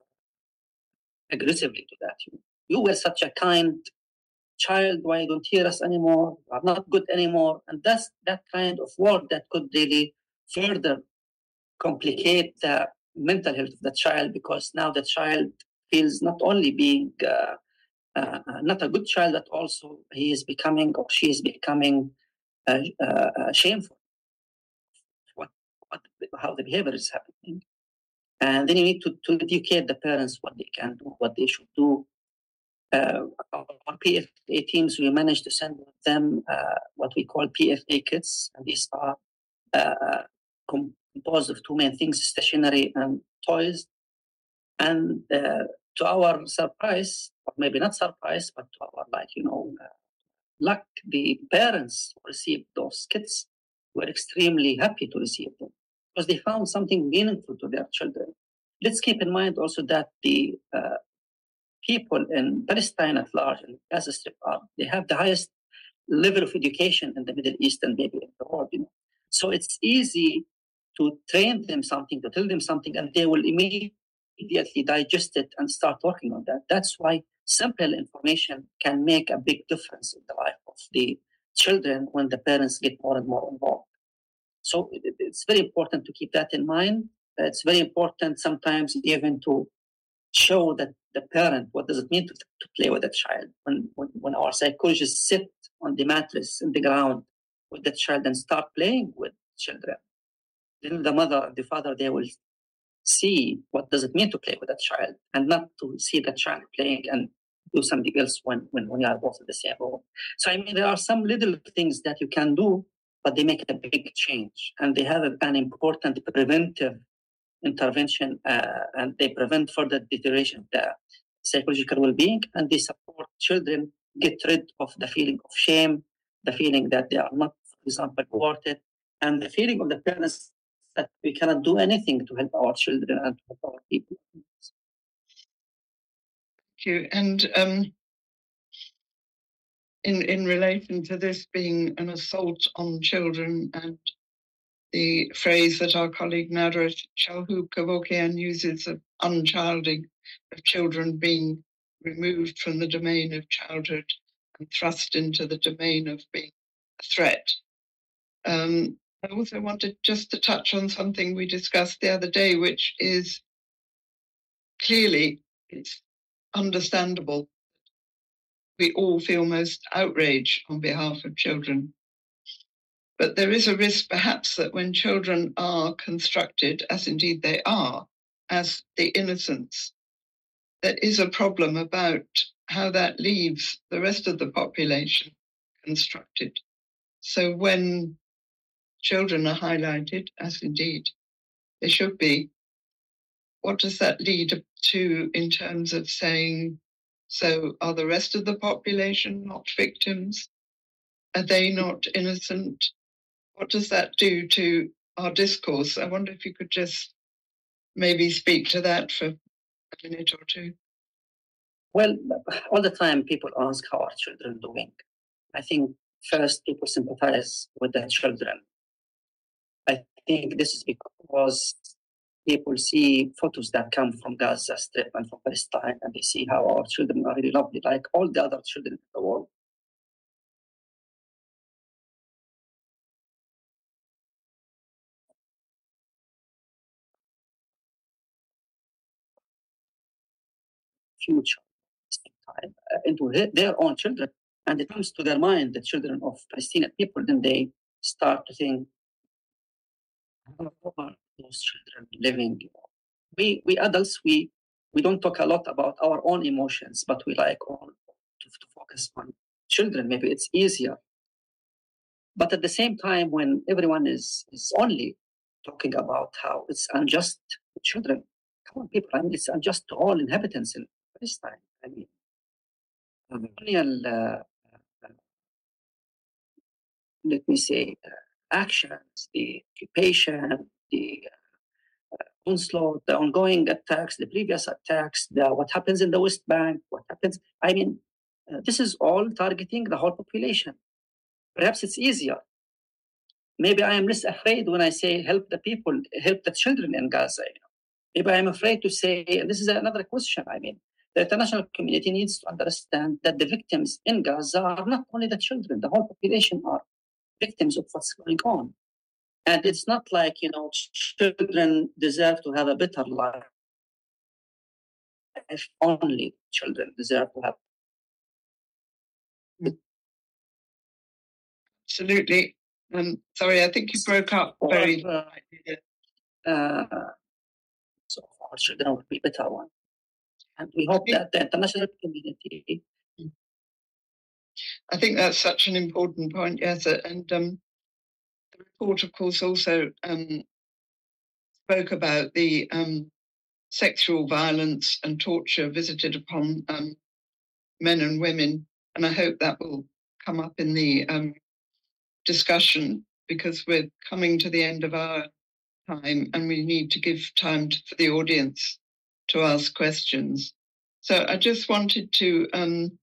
aggressively to that. You, you were such a kind child. Why you don't hear us anymore? You are not good anymore. And that's that kind of word that could really further complicate the mental health of the child, because now the child feels not only being uh, uh, not a good child, but also he is becoming or she is becoming uh, uh, shameful what, what how the behavior is happening. And then you need to, to educate the parents what they can do, what they should do. Uh, our P F A teams, we managed to send them uh, what we call P F A kits, and these are uh, composed of two main things: stationery and toys. And uh, to our surprise, or maybe not surprise, but to our, like, you know, uh, luck, the parents who received those kits were extremely happy to receive them because they found something meaningful to their children. Let's keep in mind also that the uh, people in Palestine at large and Gaza Strip are, they have the highest level of education in the Middle East and maybe in the world. You know? So it's easy to train them something, to tell them something, and they will immediately digest it and start working on that. That's why simple information can make a big difference in the life of the children when the parents get more and more involved. So it's very important to keep that in mind. It's very important sometimes even to show that the parent what does it mean to, to play with a child. When, when when our psychologists sit on the mattress in the ground with the child and start playing with children, then the mother and the father, they will see what does it mean to play with a child and not to see the child playing and do something else when, when, when you are both in the same room. So I mean, there are some little things that you can do, but they make a big change, and they have an important preventive intervention, uh, and they prevent further deterioration of the psychological well-being, and they support children get rid of the feeling of shame, the feeling that they are not, for example, worth it, and the feeling of the parents that we cannot do anything to help our children and to help our people. Thank you. And um, in in relation to this being an assault on children, and the phrase that our colleague Nadra Shalhoub-Kevorkian uses of unchilding, of children being removed from the domain of childhood and thrust into the domain of being a threat. Um, I also wanted just to touch on something we discussed the other day, which is clearly it's understandable. We all feel most outrage on behalf of children. But there is a risk, perhaps, that when children are constructed, as indeed they are, as the innocents, there is a problem about how that leaves the rest of the population constructed. So when children are highlighted, as indeed they should be, what does that lead to in terms of saying, so are the rest of the population not victims? Are they not innocent? What does that do to our discourse? I wonder if you could just maybe speak to that for a minute or two. Well, all the time people ask how are children doing. I think first people sympathize with the children. I think this is because people see photos that come from Gaza Strip and from Palestine, and they see how our children are really lovely, like all the other children in the world. Future time uh, into their own children, and it comes to their mind, the children of Palestinian people, then they start to think, how are those children living? We we adults, we we don't talk a lot about our own emotions, but we like all to, to focus on children. Maybe it's easier. But at the same time, when everyone is, is only talking about how it's unjust to children, come on, people, I mean, it's unjust to all inhabitants in Palestine. I mean, the colonial, uh, uh, let me say, uh, actions, the occupation, the uh, onslaught, the ongoing attacks, the previous attacks, the, what happens in the West Bank, what happens, I mean, uh, this is all targeting the whole population. Perhaps it's easier. Maybe I am less afraid when I say help the people, help the children in Gaza. You know? Maybe I'm afraid to say, and this is another question, I mean, the international community needs to understand that the victims in Gaza are not only the children, the whole population are victims of what's going on. And it's not like, you know, children deserve to have a better life. If only children deserve to have. Absolutely. Um, sorry, I think you broke up very. Uh, uh, so our children will be better ones. And we hope that the international community. I think that's such an important point, yes. And um, the report, of course, also um, spoke about the um, sexual violence and torture visited upon um, men and women. And I hope that will come up in the um, discussion, because we're coming to the end of our time and we need to give time to, for the audience to ask questions. So I just wanted to um,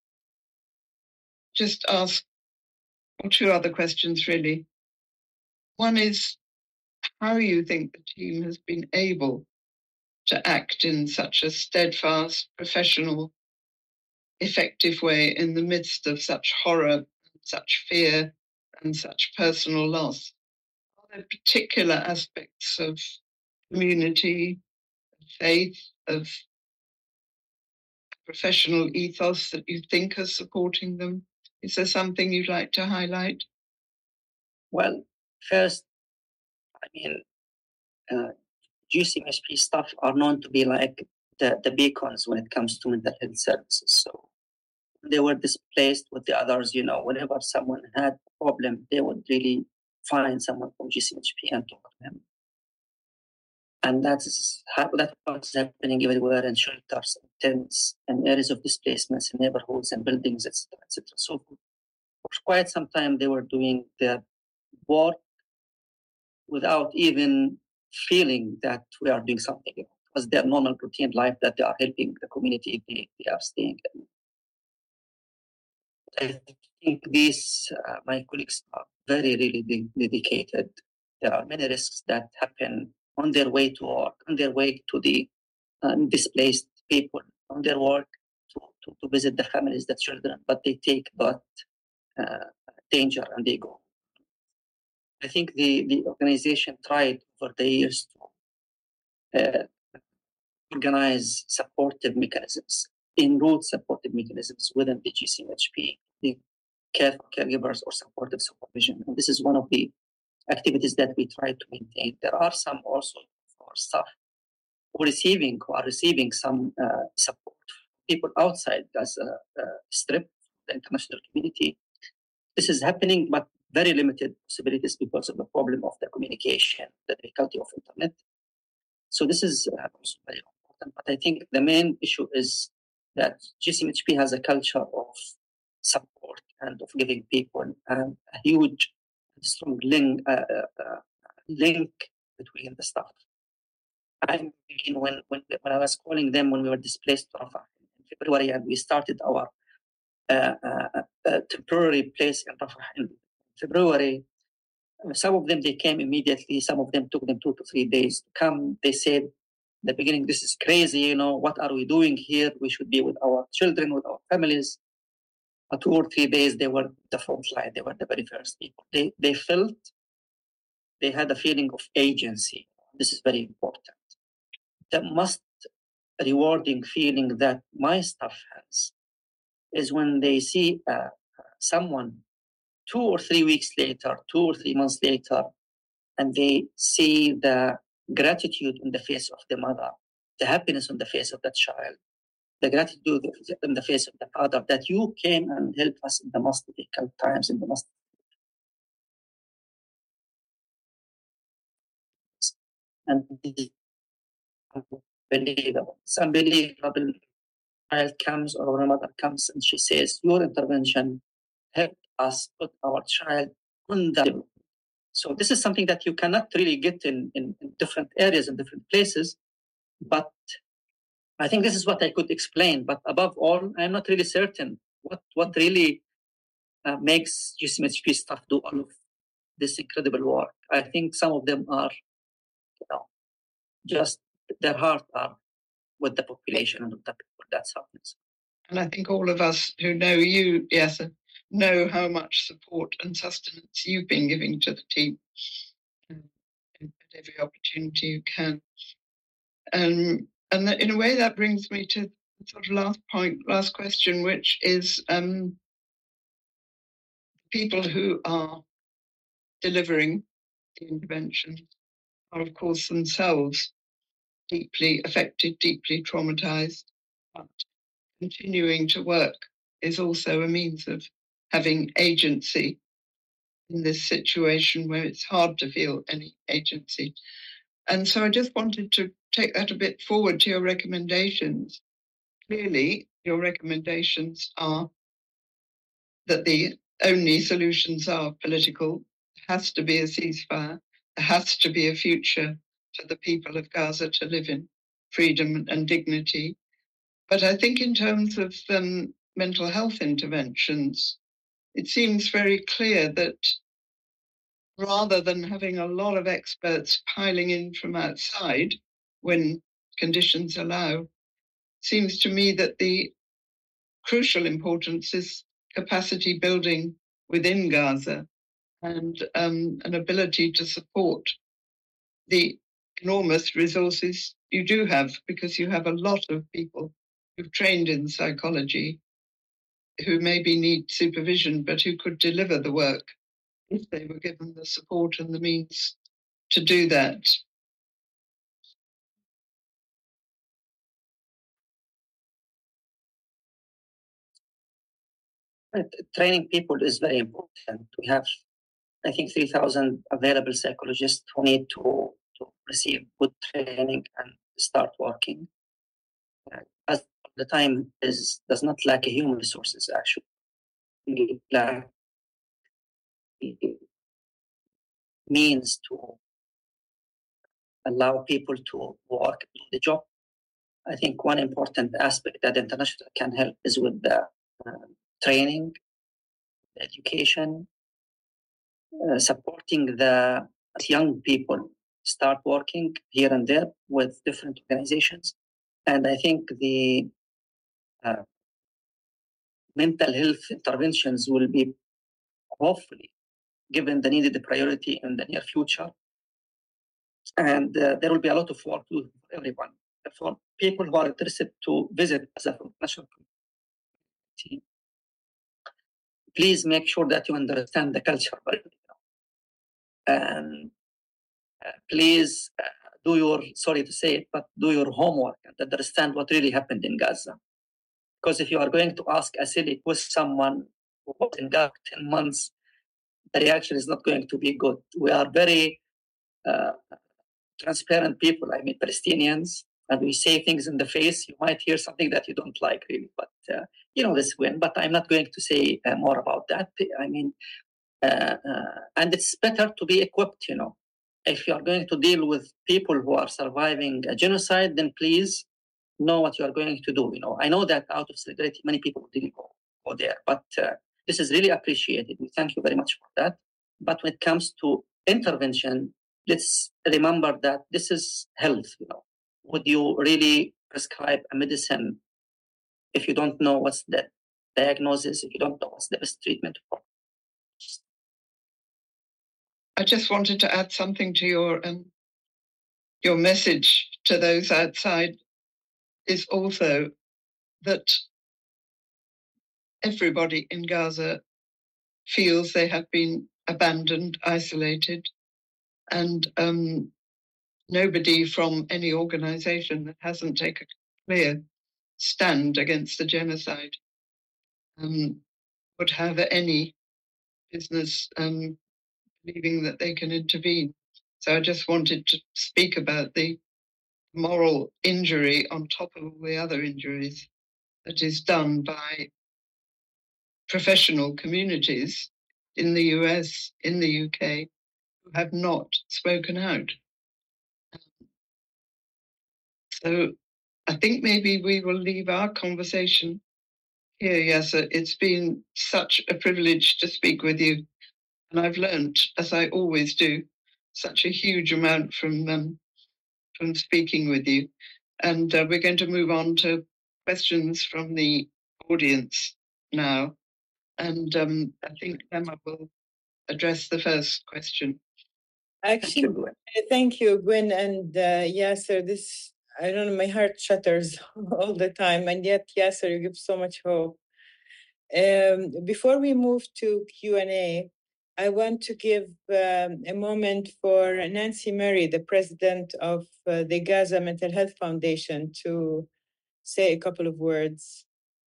just ask two other questions, really. One is how you think the team has been able to act in such a steadfast, professional, effective way in the midst of such horror, such fear, and such personal loss. Are there particular aspects of community, faith, of professional ethos that you think are supporting them? Is there something you'd like to highlight? Well, first, I mean, uh, G C M H P staff are known to be like the, the beacons when it comes to mental health services. So they were displaced with the others, you know, whenever someone had a problem, they would really find someone from G C M H P and talk to them. And that's how, that's what's happening everywhere in shelters, and tents, and areas of displacements, in neighborhoods and buildings, et cetera, et cetera. So for quite some time, they were doing their work without even feeling that we are doing something. It was their normal routine life that they are helping the community they, they are staying in. I think these, uh, my colleagues are very, really de- dedicated. There are many risks that happen on their way to work, on their way to the um, displaced people, on their work to, to, to visit the families, the children, but they take that uh, danger and they go. I think the, the organization tried over the years to uh, organize supportive mechanisms, enrolled supportive mechanisms within the G C M H P, the care for caregivers or supportive supervision. And this is one of the activities that we try to maintain. There are some also for staff who, receiving, who are receiving some uh, support. People outside as a, a strip, the international community. This is happening, but very limited possibilities because of the problem of the communication, the difficulty of internet. So this is uh, also very important. But I think the main issue is that G C M H P has a culture of support and of giving people um, a huge, strong link, uh, uh, link between the staff. I mean, when, when, when I was calling them when we were displaced to Rafah in February, and we started our uh, uh, uh, temporary place in Rafah in February, some of them, they came immediately. Some of them took them two to three days to come. They said, in the beginning, this is crazy, you know, what are we doing here? We should be with our children, with our families. For two or three days, they were the front line. They were the very first people. They, they felt, they had a feeling of agency. This is very important. The most rewarding feeling that my staff has is when they see uh, someone two or three weeks later, two or three months later, and they see the gratitude on the face of the mother, the happiness on the face of that child, the gratitude in the face of the Father that you came and helped us in the most difficult times, in the most and unbelievable. It's unbelievable. Child comes or a mother comes and she says, your intervention helped us put our child on the level. So this is something that you cannot really get in, in, in different areas and different places. But I think this is what I could explain. But above all, I'm not really certain what, what really uh, makes G C M H P staff do all of this incredible work. I think some of them are, you know, just their heart are with the population and with the people. That's how it is. And I think all of us who know you, yes, know how much support and sustenance you've been giving to the team um, at every opportunity you can. Um, and that, in a way, that brings me to the sort of last point, last question, which is um, people who are delivering the interventions are, of course, themselves deeply affected, deeply traumatized, but continuing to work is also a means of having agency in this situation where it's hard to feel any agency. And so I just wanted to take that a bit forward to your recommendations. Clearly, your recommendations are that the only solutions are political. There has to be a ceasefire. There has to be a future for the people of Gaza to live in freedom and dignity. But I think in terms of um, mental health interventions, it seems very clear that rather than having a lot of experts piling in from outside when conditions allow, seems to me that the crucial importance is capacity building within Gaza and um, an ability to support the enormous resources you do have, because you have a lot of people who've trained in psychology who maybe need supervision, but who could deliver the work if they were given the support and the means to do that. Training people is very important. We have, I think, three thousand available psychologists who need to, to receive good training and start working. As the time is does not lack human resources, actually. It lack means to allow people to work, do the job. I think one important aspect that international can help is with the uh, training, education, uh, supporting the young people start working here and there with different organizations. And I think the uh, mental health interventions will be hopefully given the needed priority in the near future. And uh, there will be a lot of work to do for everyone. For people who are interested to visit as a national community, please make sure that you understand the culture very well. And uh, please uh, do your, sorry to say it, but do your homework and understand what really happened in Gaza. Because if you are going to ask a silly question someone who was in Gaza ten months, the reaction is not going to be good. We are very uh, transparent people. I mean, Palestinians, and we say things in the face. You might hear something that you don't like, really, but uh, you know this win. But I'm not going to say uh, more about that. I mean, uh, uh, and it's better to be equipped. You know, if you are going to deal with people who are surviving a genocide, then please know what you are going to do. You know, I know that out of solidarity, many people didn't go, go there, but uh, this is really appreciated. We thank you very much for that. But when it comes to intervention, let's remember that this is health. You know, would you really prescribe a medicine if you don't know what's the diagnosis, if you don't know what's the best treatment for? I just wanted to add something to your um, your message to those outside is also that everybody in Gaza feels they have been abandoned, isolated, and um, nobody from any organization that hasn't taken a clear stand against the genocide um, would have any business um, believing that they can intervene. So I just wanted to speak about the moral injury on top of all the other injuries that is done by professional communities in the U S, in the U K, who have not spoken out. So I think maybe we will leave our conversation here, Yasser. It's been such a privilege to speak with you. And I've learned, as I always do, such a huge amount from um, from speaking with you. And uh, we're going to move on to questions from the audience now. And um, I think Emma will address the first question. Actually, Thank you. thank you, Gwen and uh, Yasser. This, I don't know, my heart shudders all the time. And yet, Yasser, you give so much hope. Um, before we move to Q and A, I want to give um, a moment for Nancy Murray, the president of uh, the Gaza Mental Health Foundation, to say a couple of words.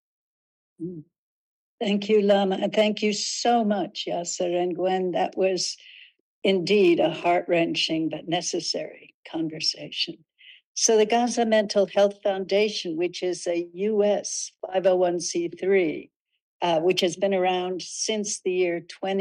Thank you, Lama, and thank you so much, Yasser and Gwen. That was indeed a heart-wrenching but necessary conversation. So the Gaza Mental Health Foundation, which is a U S five oh one c three, uh, which has been around since the year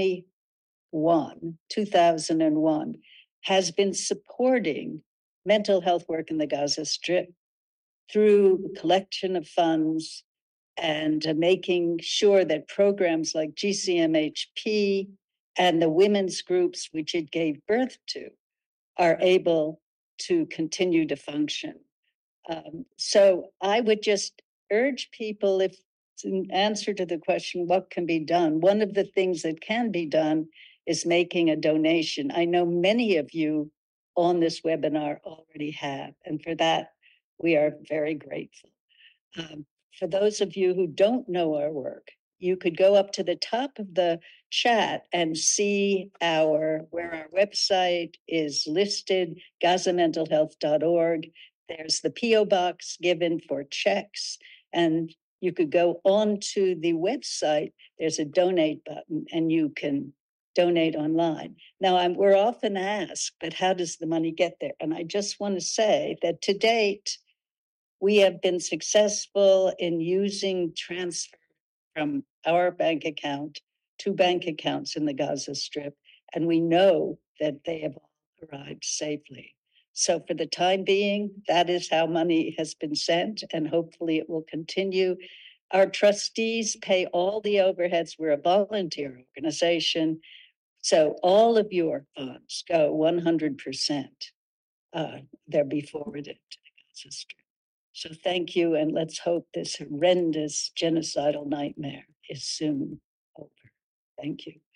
twenty-one, two thousand one, has been supporting mental health work in the Gaza Strip through collection of funds and uh, making sure that programs like G C M H P and the women's groups, which it gave birth to, are able to continue to function. Um, so I would just urge people, if in answer to the question, what can be done? One of the things that can be done is making a donation. I know many of you on this webinar already have, and for that, we are very grateful. Um, for those of you who don't know our work, you could go up to the top of the chat and see our where our website is listed, gaza mental health dot org. There's the P O box given for checks, and you could go on to the website. There's a donate button, and you can donate online. Now, I'm, we're often asked, but how does the money get there? And I just want to say that to date, we have been successful in using transfer from our bank account to bank accounts in the Gaza Strip, and we know that they have all arrived safely. So for the time being, that is how money has been sent, and hopefully it will continue. Our trustees pay all the overheads. We're a volunteer organization, so all of your funds go one hundred percent. Uh, they'll be forwarded to the Gaza Strip. So thank you, and let's hope this horrendous genocidal nightmare is soon over. Thank you.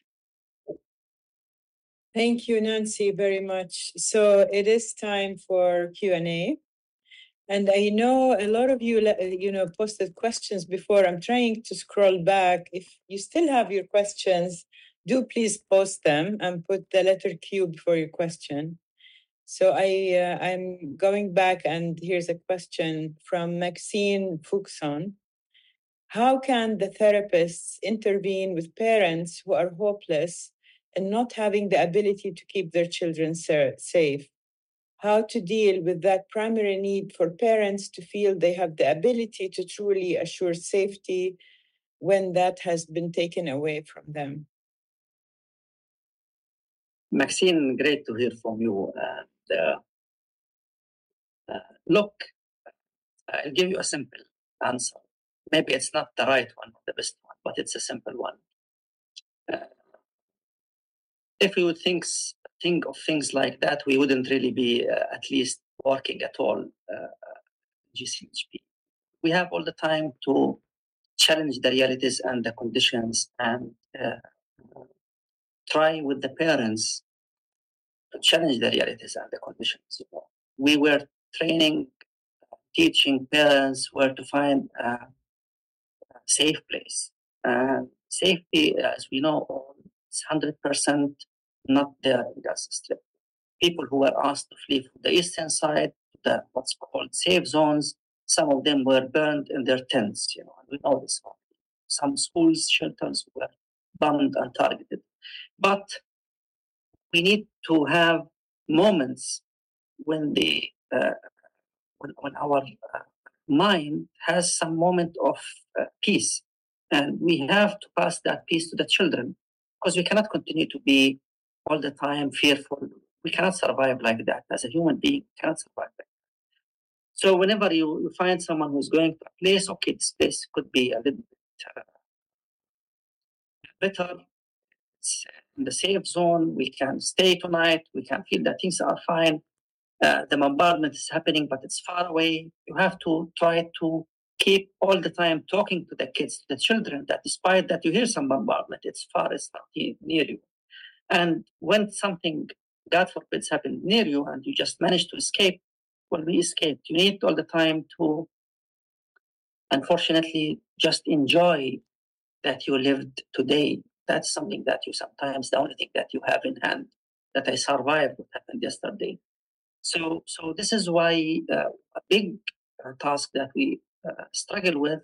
Thank you, Nancy, very much. So it is time for Q and A. And I know a lot of you, you know, posted questions before. I'm trying to scroll back. If you still have your questions, do please post them and put the letter Q before your question. So I, uh, I'm going back, and here's a question from Maxine Fuxon. How can the therapists intervene with parents who are hopeless and not having the ability to keep their children safe? How to deal with that primary need for parents to feel they have the ability to truly assure safety when that has been taken away from them? Maxine, great to hear from you. And, uh, uh, look, I'll give you a simple answer. Maybe it's not the right one or the best one, but it's a simple one. Uh, if we would think, think of things like that, we wouldn't really be uh, at least working at all, uh, G C M H P. We have all the time to challenge the realities and the conditions and uh, try with the parents to challenge the realities and the conditions. You know, we were training, teaching parents where to find a safe place. And safety, as we know, is one hundred percent not there in Gaza Strip. People who were asked to flee from the eastern side to the what's called safe zones Some of them were burned in their tents, you know, and we know this. Some schools, shelters were bombed and targeted. But we need to have moments when the uh, when, when our uh, mind has some moment of uh, peace, and we have to pass that peace to the children, because we cannot continue to be all the time fearful. We cannot survive like that as a human being. We cannot survive like that. So whenever you, you find someone who's going to a place, okay, this place could be a little bit uh, better. It's in the safe zone. We can stay tonight. We can feel that things are fine. Uh, the bombardment is happening, but it's far away. You have to try to keep all the time talking to the kids, to the children, that despite that you hear some bombardment, it's far, it's not near you. And when something, God forbid, happens near you and you just manage to escape, well, we escaped. You need all the time to, unfortunately, just enjoy that you lived today. That's something that you sometimes, the only thing that you have in hand, that I survived what happened yesterday. So, so this is why uh, a big uh, task that we uh, struggle with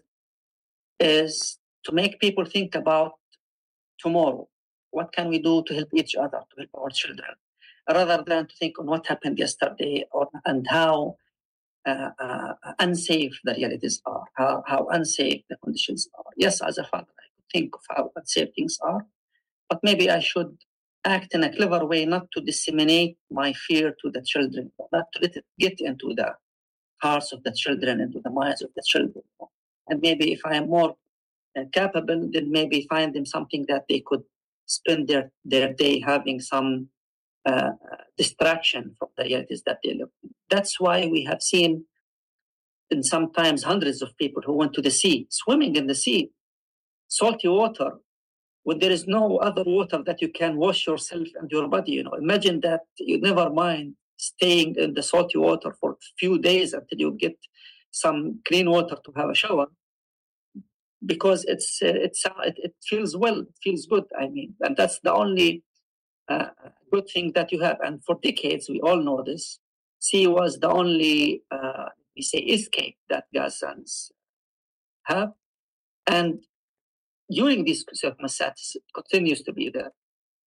is to make people think about tomorrow. What can we do to help each other, to help our children, rather than to think on what happened yesterday or and how uh, uh, unsafe the realities are, how, how unsafe the conditions are. Yes, as a father, I could think of how unsafe things are, but maybe I should act in a clever way, not to disseminate my fear to the children, not to let it get into the hearts of the children, into the minds of the children. And maybe if I am more uh, capable, then maybe find them something that they could spend their, their day having some uh, distraction from the realities that they live in. That's why we have seen, and sometimes hundreds of people who went to the sea, swimming in the sea, salty water, when there is no other water that you can wash yourself and your body. You know, imagine that you never mind staying in the salty water for a few days until you get some clean water to have a shower, because it's uh, it's uh, it, it feels well, it feels good. I mean, and that's the only uh, good thing that you have. And for decades, we all know this. Sea was the only uh, we say escape that Gazans have, and during these circumstances, it continues to be there.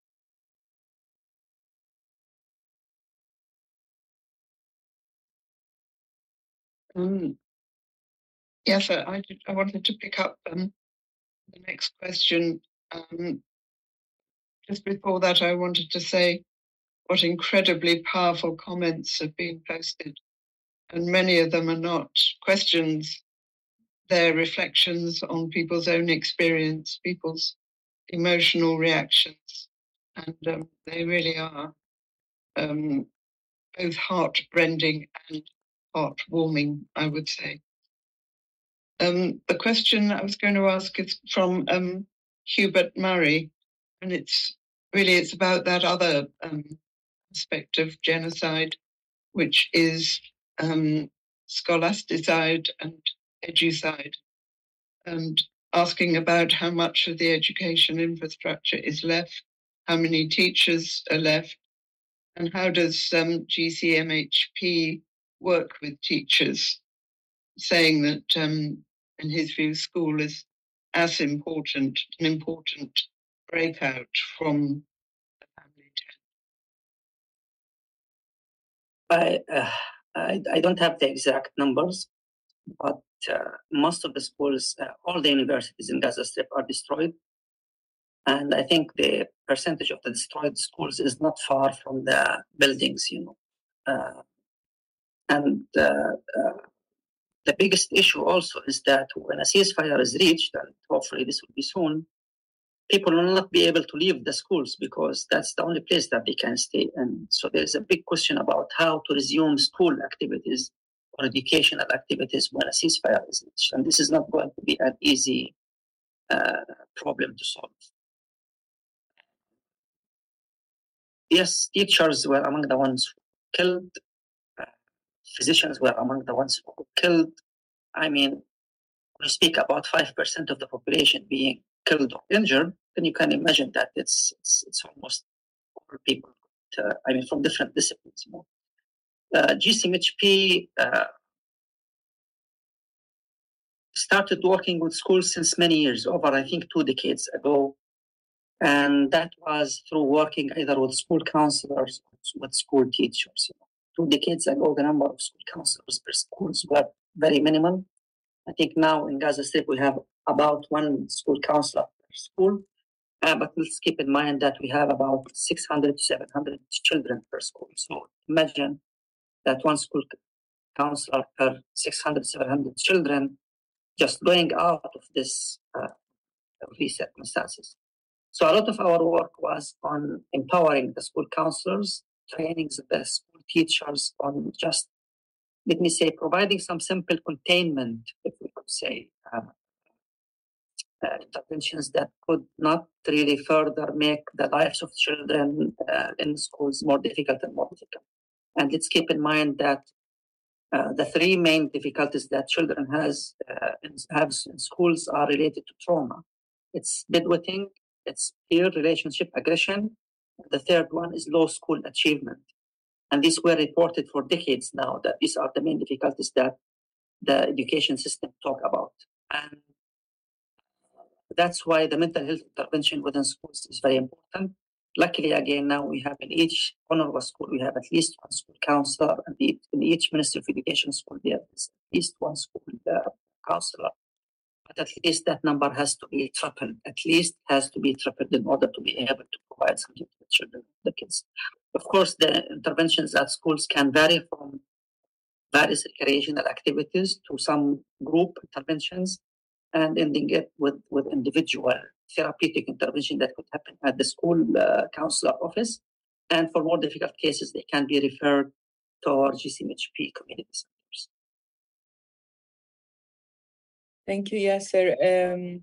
Um, yes, yeah, so I, I wanted to pick up um, the next question. Um, just before that, I wanted to say what incredibly powerful comments have been posted. And many of them are not questions, they're reflections on people's own experience, people's emotional reactions. And um, they really are um, both heart-rending and heartwarming, I would say. Um, the question I was going to ask is from um, Hubert Murray, and it's really it's about that other um, aspect of genocide, which is um, scholasticide and educide, and asking about how much of the education infrastructure is left, how many teachers are left, and how does um, G C M H P work with teachers, saying that, um, in his view, school is as important, an important breakout from the family tent. I, uh, I, I don't have the exact numbers, but uh, most of the schools, uh, all the universities in Gaza Strip are destroyed. And I think the percentage of the destroyed schools is not far from the buildings, you know. Uh, and uh, uh, the biggest issue also is that when a ceasefire is reached, and hopefully this will be soon, people will not be able to leave the schools because that's the only place that they can stay. And so there's a big question about how to resume school activities or educational activities when a ceasefire is reached. And this is not going to be an easy uh, problem to solve. Yes, teachers were among the ones who killed. Uh, physicians were among the ones who killed. I mean, when you speak about five percent of the population being killed or injured, then you can imagine that it's it's, it's almost all people. Uh, I mean, from different disciplines. You know, uh, G C M H P uh, started working with schools since many years, over I think two decades ago. And that was through working either with school counselors or with school teachers. You know. Two decades ago, the number of school counselors per schools were very minimal. I think now in Gaza Strip we have about one school counselor per school. Uh, but let's keep in mind that we have about six hundred to seven hundred children per school. So imagine that one school counselor per six hundred, seven hundred children just going out of this uh, of these circumstances. So a lot of our work was on empowering the school counselors, training the school teachers on just, let me say, providing some simple containment, if we could say, uh, uh, interventions that could not really further make the lives of children uh, in schools more difficult and more difficult. And let's keep in mind that uh, the three main difficulties that children has uh, in, have in schools are related to trauma. It's bedwetting, it's peer relationship aggression. The third one is low school achievement. And these were reported for decades now that these are the main difficulties that the education system talk about. And that's why the mental health intervention within schools is very important. Luckily, again, now we have in each Honorable school, we have at least one school counselor, and in each Ministry of Education school, there is at least one school uh, counselor. But at least that number has to be tripled, at least has to be tripled in order to be able to provide something to the children, the kids. Of course, the interventions at schools can vary from various recreational activities to some group interventions, and ending it with, with individual therapeutic intervention that could happen at the school uh, counselor office. And for more difficult cases, they can be referred to our G C M H P community centers. Thank you, Yasser. Um,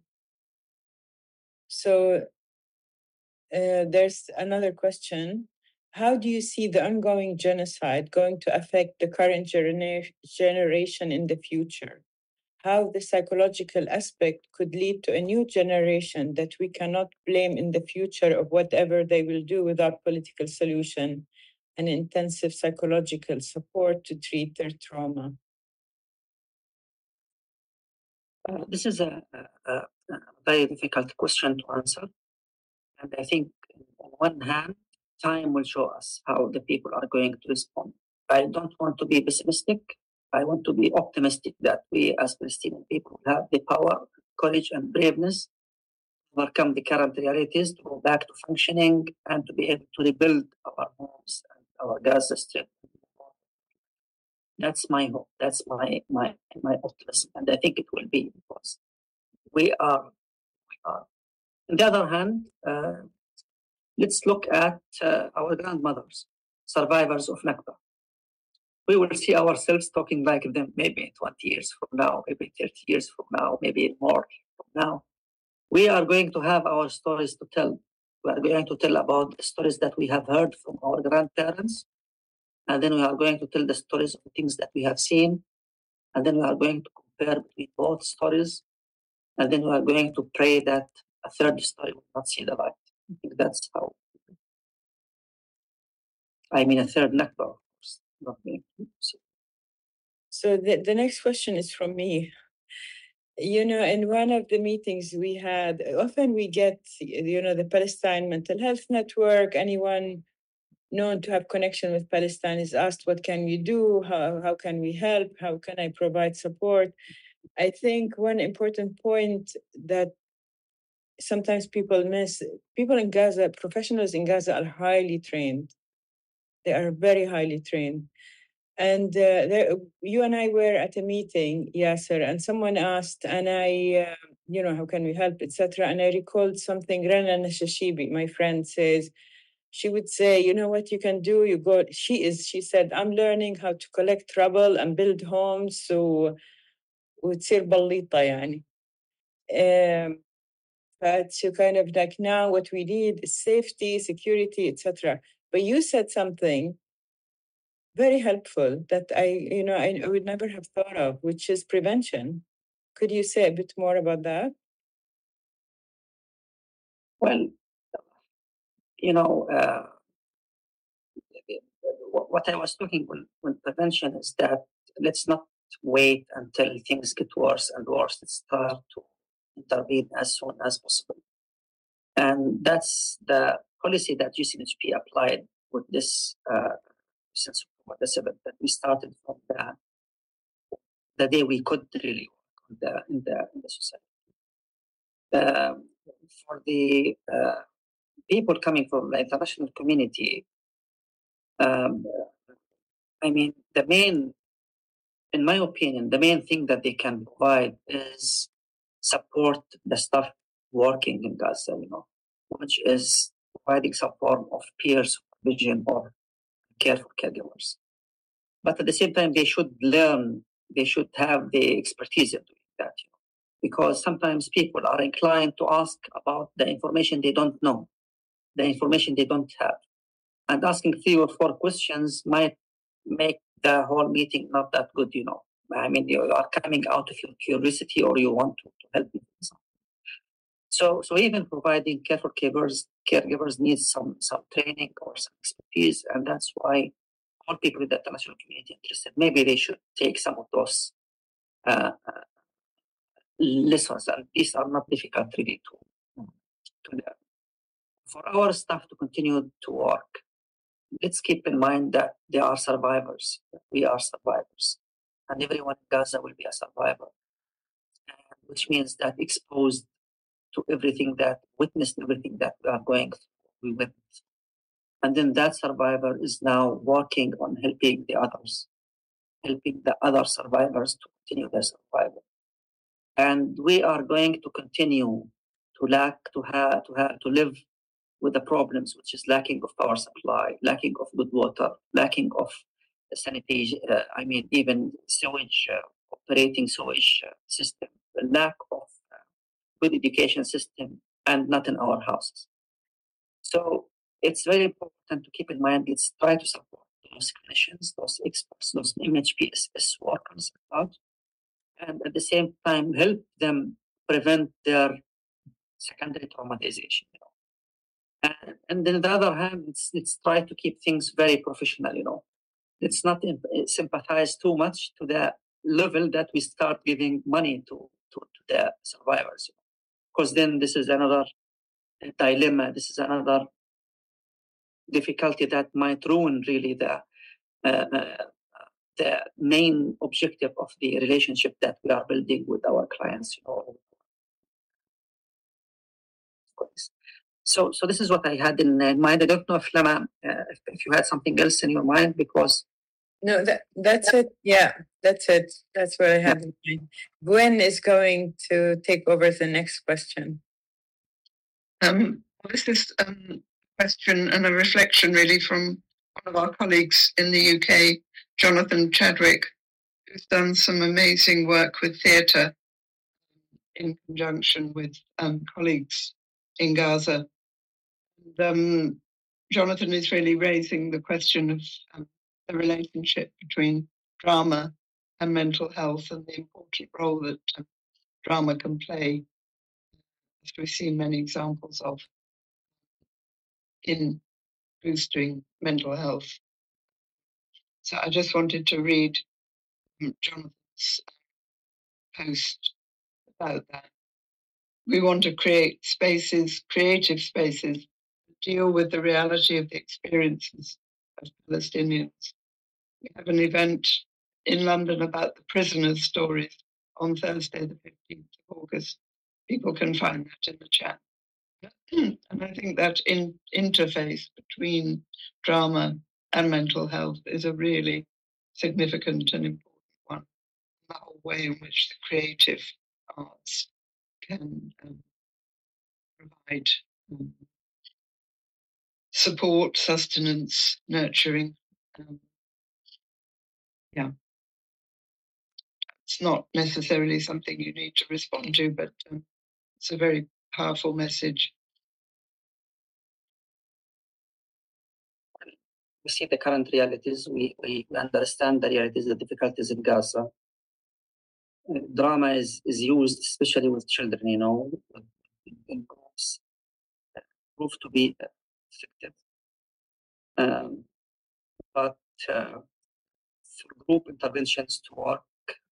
so uh, there's another question. How do you see the ongoing genocide going to affect the current genera- generation in the future? How the psychological aspect could lead to a new generation that we cannot blame in the future of whatever they will do without political solution and intensive psychological support to treat their trauma? Uh, this is a, a, a very difficult question to answer. And I think, on one hand, time will show us how the people are going to respond. I don't want to be pessimistic. I want to be optimistic that we as Palestinian people have the power, courage, and braveness to overcome the current realities, to go back to functioning, and to be able to rebuild our homes and our Gaza Strip. That's my hope. That's my my my optimism, and I think it will be, because we are. We are. On the other hand, uh, let's look at uh, our grandmothers, survivors of Nakba. We will see ourselves talking like them maybe twenty years from now, maybe thirty years from now, maybe more from now. We are going to have our stories to tell. We are going to tell about the stories that we have heard from our grandparents. And then we are going to tell the stories of the things that we have seen. And then we are going to compare between both stories. And then we are going to pray that a third story will not see the light. I think that's how. I mean, a third Nakba, of course. Not going to see. So the, the next question is from me. You know, in one of the meetings we had, often we get, you know, the Palestine Mental Health Network, anyone known to have connection with Palestine is asked, what can we do? How, how can we help? How can I provide support? I think one important point that sometimes people miss, people in Gaza, professionals in Gaza are highly trained. They are very highly trained. And uh, there, you and I were at a meeting, Yasser, and someone asked, and I, uh, you know, how can we help, et cetera. And I recalled something Rana Nashashibi, my friend, says. She would say, you know what you can do? You go, she is, she said, I'm learning how to collect rubble and build homes. So, وتصير بليطة يعني. Um, but so kind of like now what we need is safety, security, et cetera. But you said something very helpful that I, you know, I, I would never have thought of, which is prevention. Could you say a bit more about that? Well, you know, uh, what I was talking with, with prevention is that let's not wait until things get worse and worse. Let's start to intervene as soon as possible. And that's the policy that G C M H P applied with this uh, since October the seventh, that we started from the, the day we could really work on the, in, the, in the society. Um, for the uh, people coming from the international community, um, I mean, the main, in my opinion, the main thing that they can provide is support the staff working in Gaza, you know, which is providing some form of peer supervision or care for caregivers. But at the same time, they should learn, they should have the expertise in doing that, you know, because sometimes people are inclined to ask about the information they don't know, the information they don't have. And asking three or four questions might make the whole meeting not that good, you know. I mean, you are coming out of your curiosity or you want to, to help people. So, so even providing care for caregivers, caregivers need some, some training or some expertise. And that's why all people in the international community interested, maybe they should take some of those uh, uh, lessons. And these are not difficult really to, to learn. For our staff to continue to work, let's keep in mind that they are survivors. We are survivors. And everyone in Gaza will be a survivor, which means that exposed to everything that, witnessed everything that we are going through, we witnessed. And then that survivor is now working on helping the others, helping the other survivors to continue their survival. And we are going to continue to lack, to have, to have, to live with the problems, which is lacking of power supply, lacking of good water, lacking of sanitation, uh, I mean, even sewage, uh, operating sewage uh, system, the lack of uh, good education system, and not in our houses. So it's very important to keep in mind, let's try to support those clinicians, those experts, those M H P S S workers out, and at the same time help them prevent their secondary traumatization. You know? And, and then on the other hand, let's, let's try to keep things very professional, you know. Let's not sympathize too much to the level that we start giving money to, to, to the survivors. Because then this is another dilemma, this is another difficulty that might ruin really the, uh, uh, the main objective of the relationship that we are building with our clients. You know. So, so this is what I had in mind. I don't know if Lama, uh, if, if you had something else in your mind, because no, that that's it. Yeah, that's it. That's what I had in mind. Gwen is going to take over the next question. Um, this is a um, question and a reflection really from one of our colleagues in the U K, Jonathan Chadwick, who's done some amazing work with theatre in conjunction with um, colleagues in Gaza. And, um, Jonathan is really raising the question of um, the relationship between drama and mental health and the important role that um, drama can play, as we've seen many examples of, in boosting mental health. So I just wanted to read Jonathan's post about that. We want to create spaces, creative spaces, to deal with the reality of the experiences of Palestinians. We have an event in London about the prisoners' stories on Thursday, the fifteenth of August. People can find that in the chat. And I think that in, interface between drama and mental health is a really significant and important one. The whole way in which the creative arts can um, provide um, support, sustenance, nurturing. Um, yeah. It's not necessarily something you need to respond to, but um, it's a very powerful message. we see the current realities, we, we understand the realities, the difficulties in Gaza. Uh, drama is, is used, especially with children, you know, in groups, uh, prove to be uh, effective. Um, but uh, for group interventions to work,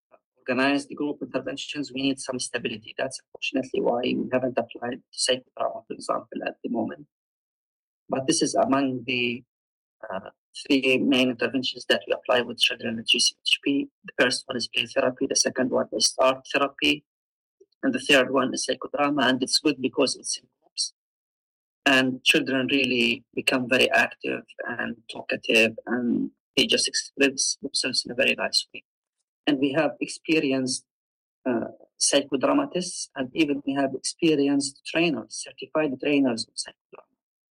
organized group interventions, we need some stability. That's unfortunately why we haven't applied psychodrama, for example, at the moment. But this is among the uh, three main interventions that we apply with children with G C M H P. The first one is play therapy, the second one is art therapy, and the third one is psychodrama. And it's good because it's in groups, and children really become very active and talkative, and they just express themselves in a very nice way. And we have experienced uh, psychodramatists, and even we have experienced trainers, certified trainers of psychodrama.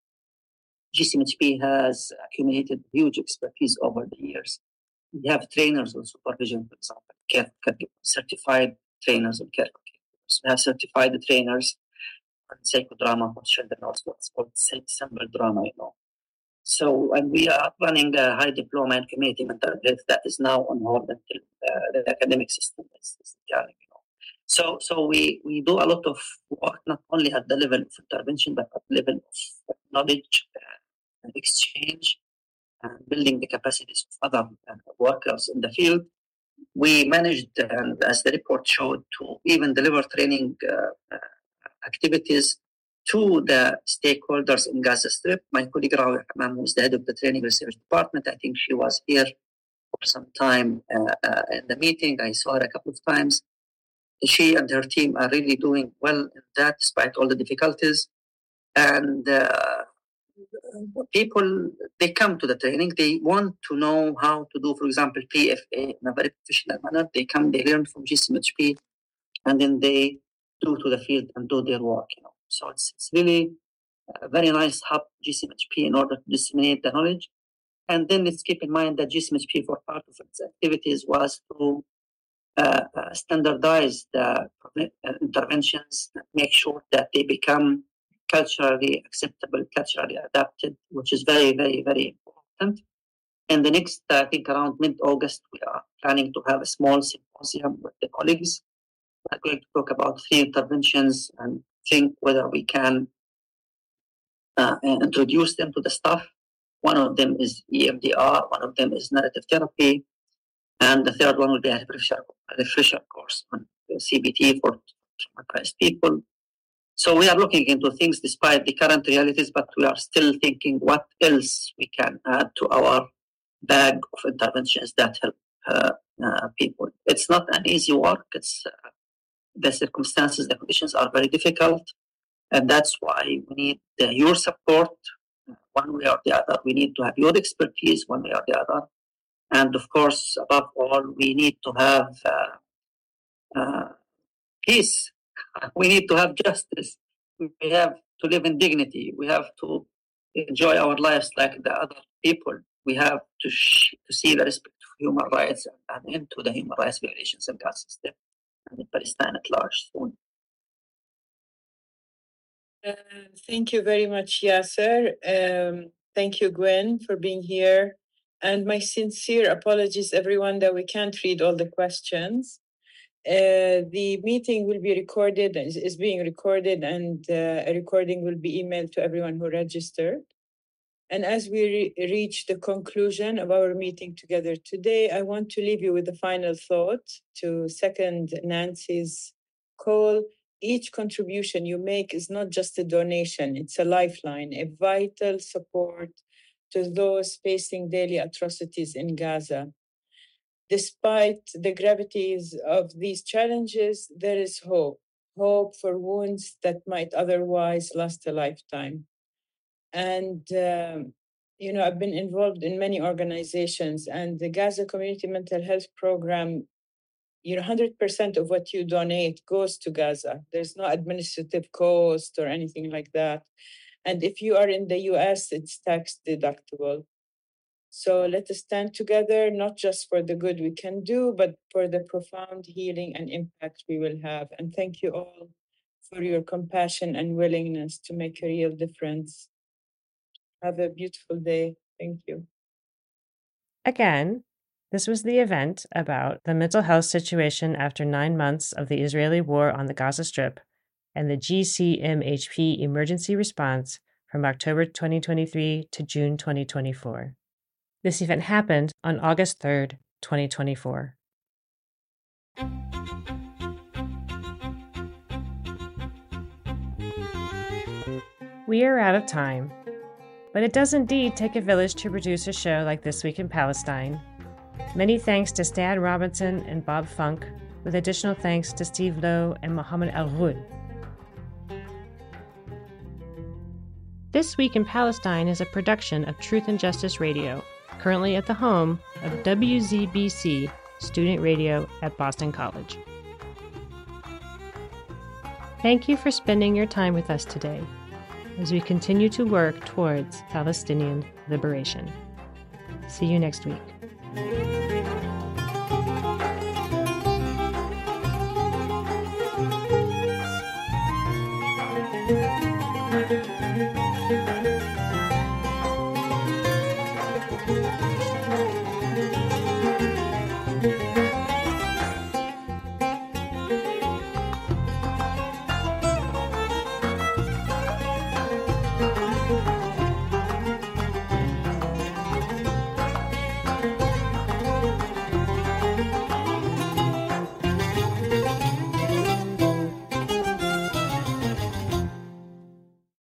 G C M H P has accumulated huge expertise over the years. We have trainers on supervision, for example, care, care, certified trainers on care. We have certified trainers on psychodrama for children, also what's called symbol drama, you know. So, and we are running a high diploma in community mental health that is now on hold until uh, the academic system is, is challenging, you know. So, so we, we do a lot of work, not only at the level of intervention, but at the level of knowledge uh, exchange and building the capacities of other uh, workers in the field. We managed, and as the report showed, to even deliver training uh, uh, activities to the stakeholders in Gaza Strip. My colleague Rawi Hammam, who is the head of the training research department, I think she was here for some time uh, uh, in the meeting. I saw her a couple of times. She and her team are really doing well in that, despite all the difficulties. And uh, people, they come to the training, they want to know how to do, for example, P F A in a very professional manner. They come, they learn from G C M H P, and then they do to the field and do their work, you know. So it's, it's really a very nice hub, G C M H P, in order to disseminate the knowledge. And then let's keep in mind that G C M H P, for part of its activities, was to uh, uh, standardize the uh, interventions, make sure that they become culturally acceptable, culturally adapted, which is very, very, very important. And the next, I think around mid-August, we are planning to have a small symposium with the colleagues. We're going to talk about three interventions and think whether we can uh, introduce them to the staff. One of them is E M D R, one of them is narrative therapy, and the third one will be a refresher, a refresher course on C B T for traumatized people. So we are looking into things despite the current realities, but we are still thinking what else we can add to our bag of interventions that help uh, uh, people. It's not an easy work. It's uh, the circumstances, the conditions are very difficult, and that's why we need uh, your support one way or the other. We need to have your expertise one way or the other, and of course, above all, we need to have uh, uh, peace. We need to have justice. We have to live in dignity. We have to enjoy our lives like the other people. We have to, sh- to see the respect of human rights and, and into the human rights violations in Gaza Strip and in Palestine at large soon. Uh, thank you very much, Yasser. Um, thank you, Gwen, for being here. And my sincere apologies, everyone, that we can't read all the questions. Uh, the meeting will be recorded, is, is being recorded, and uh, a recording will be emailed to everyone who registered. And as we re- reach the conclusion of our meeting together today, I want to leave you with a final thought to second Nancy's call. Each contribution you make is not just a donation, it's a lifeline, a vital support to those facing daily atrocities in Gaza. Despite the gravities of these challenges, there is hope, hope for wounds that might otherwise last a lifetime. And, um, you know, I've been involved in many organizations, and the Gaza Community Mental Health Program, you know, one hundred percent of what you donate goes to Gaza. There's no administrative cost or anything like that. And if you are in the U S, it's tax deductible. So let us stand together, not just for the good we can do, but for the profound healing and impact we will have. And thank you all for your compassion and willingness to make a real difference. Have a beautiful day. Thank you. Again, this was the event about the mental health situation after nine months of the Israeli war on the Gaza Strip and the G C M H P emergency response from October twenty twenty-three to June twenty twenty-four. This event happened on August third, twenty twenty-four. We are out of time, but it does indeed take a village to produce a show like This Week in Palestine. Many thanks to Stan Robinson and Bob Funk, with additional thanks to Steve Lowe and Mohammed Al-Ghud. This Week in Palestine is a production of Truth and Justice Radio, currently at the home of W Z B C Student Radio at Boston College. Thank you for spending your time with us today as we continue to work towards Palestinian liberation. See you next week.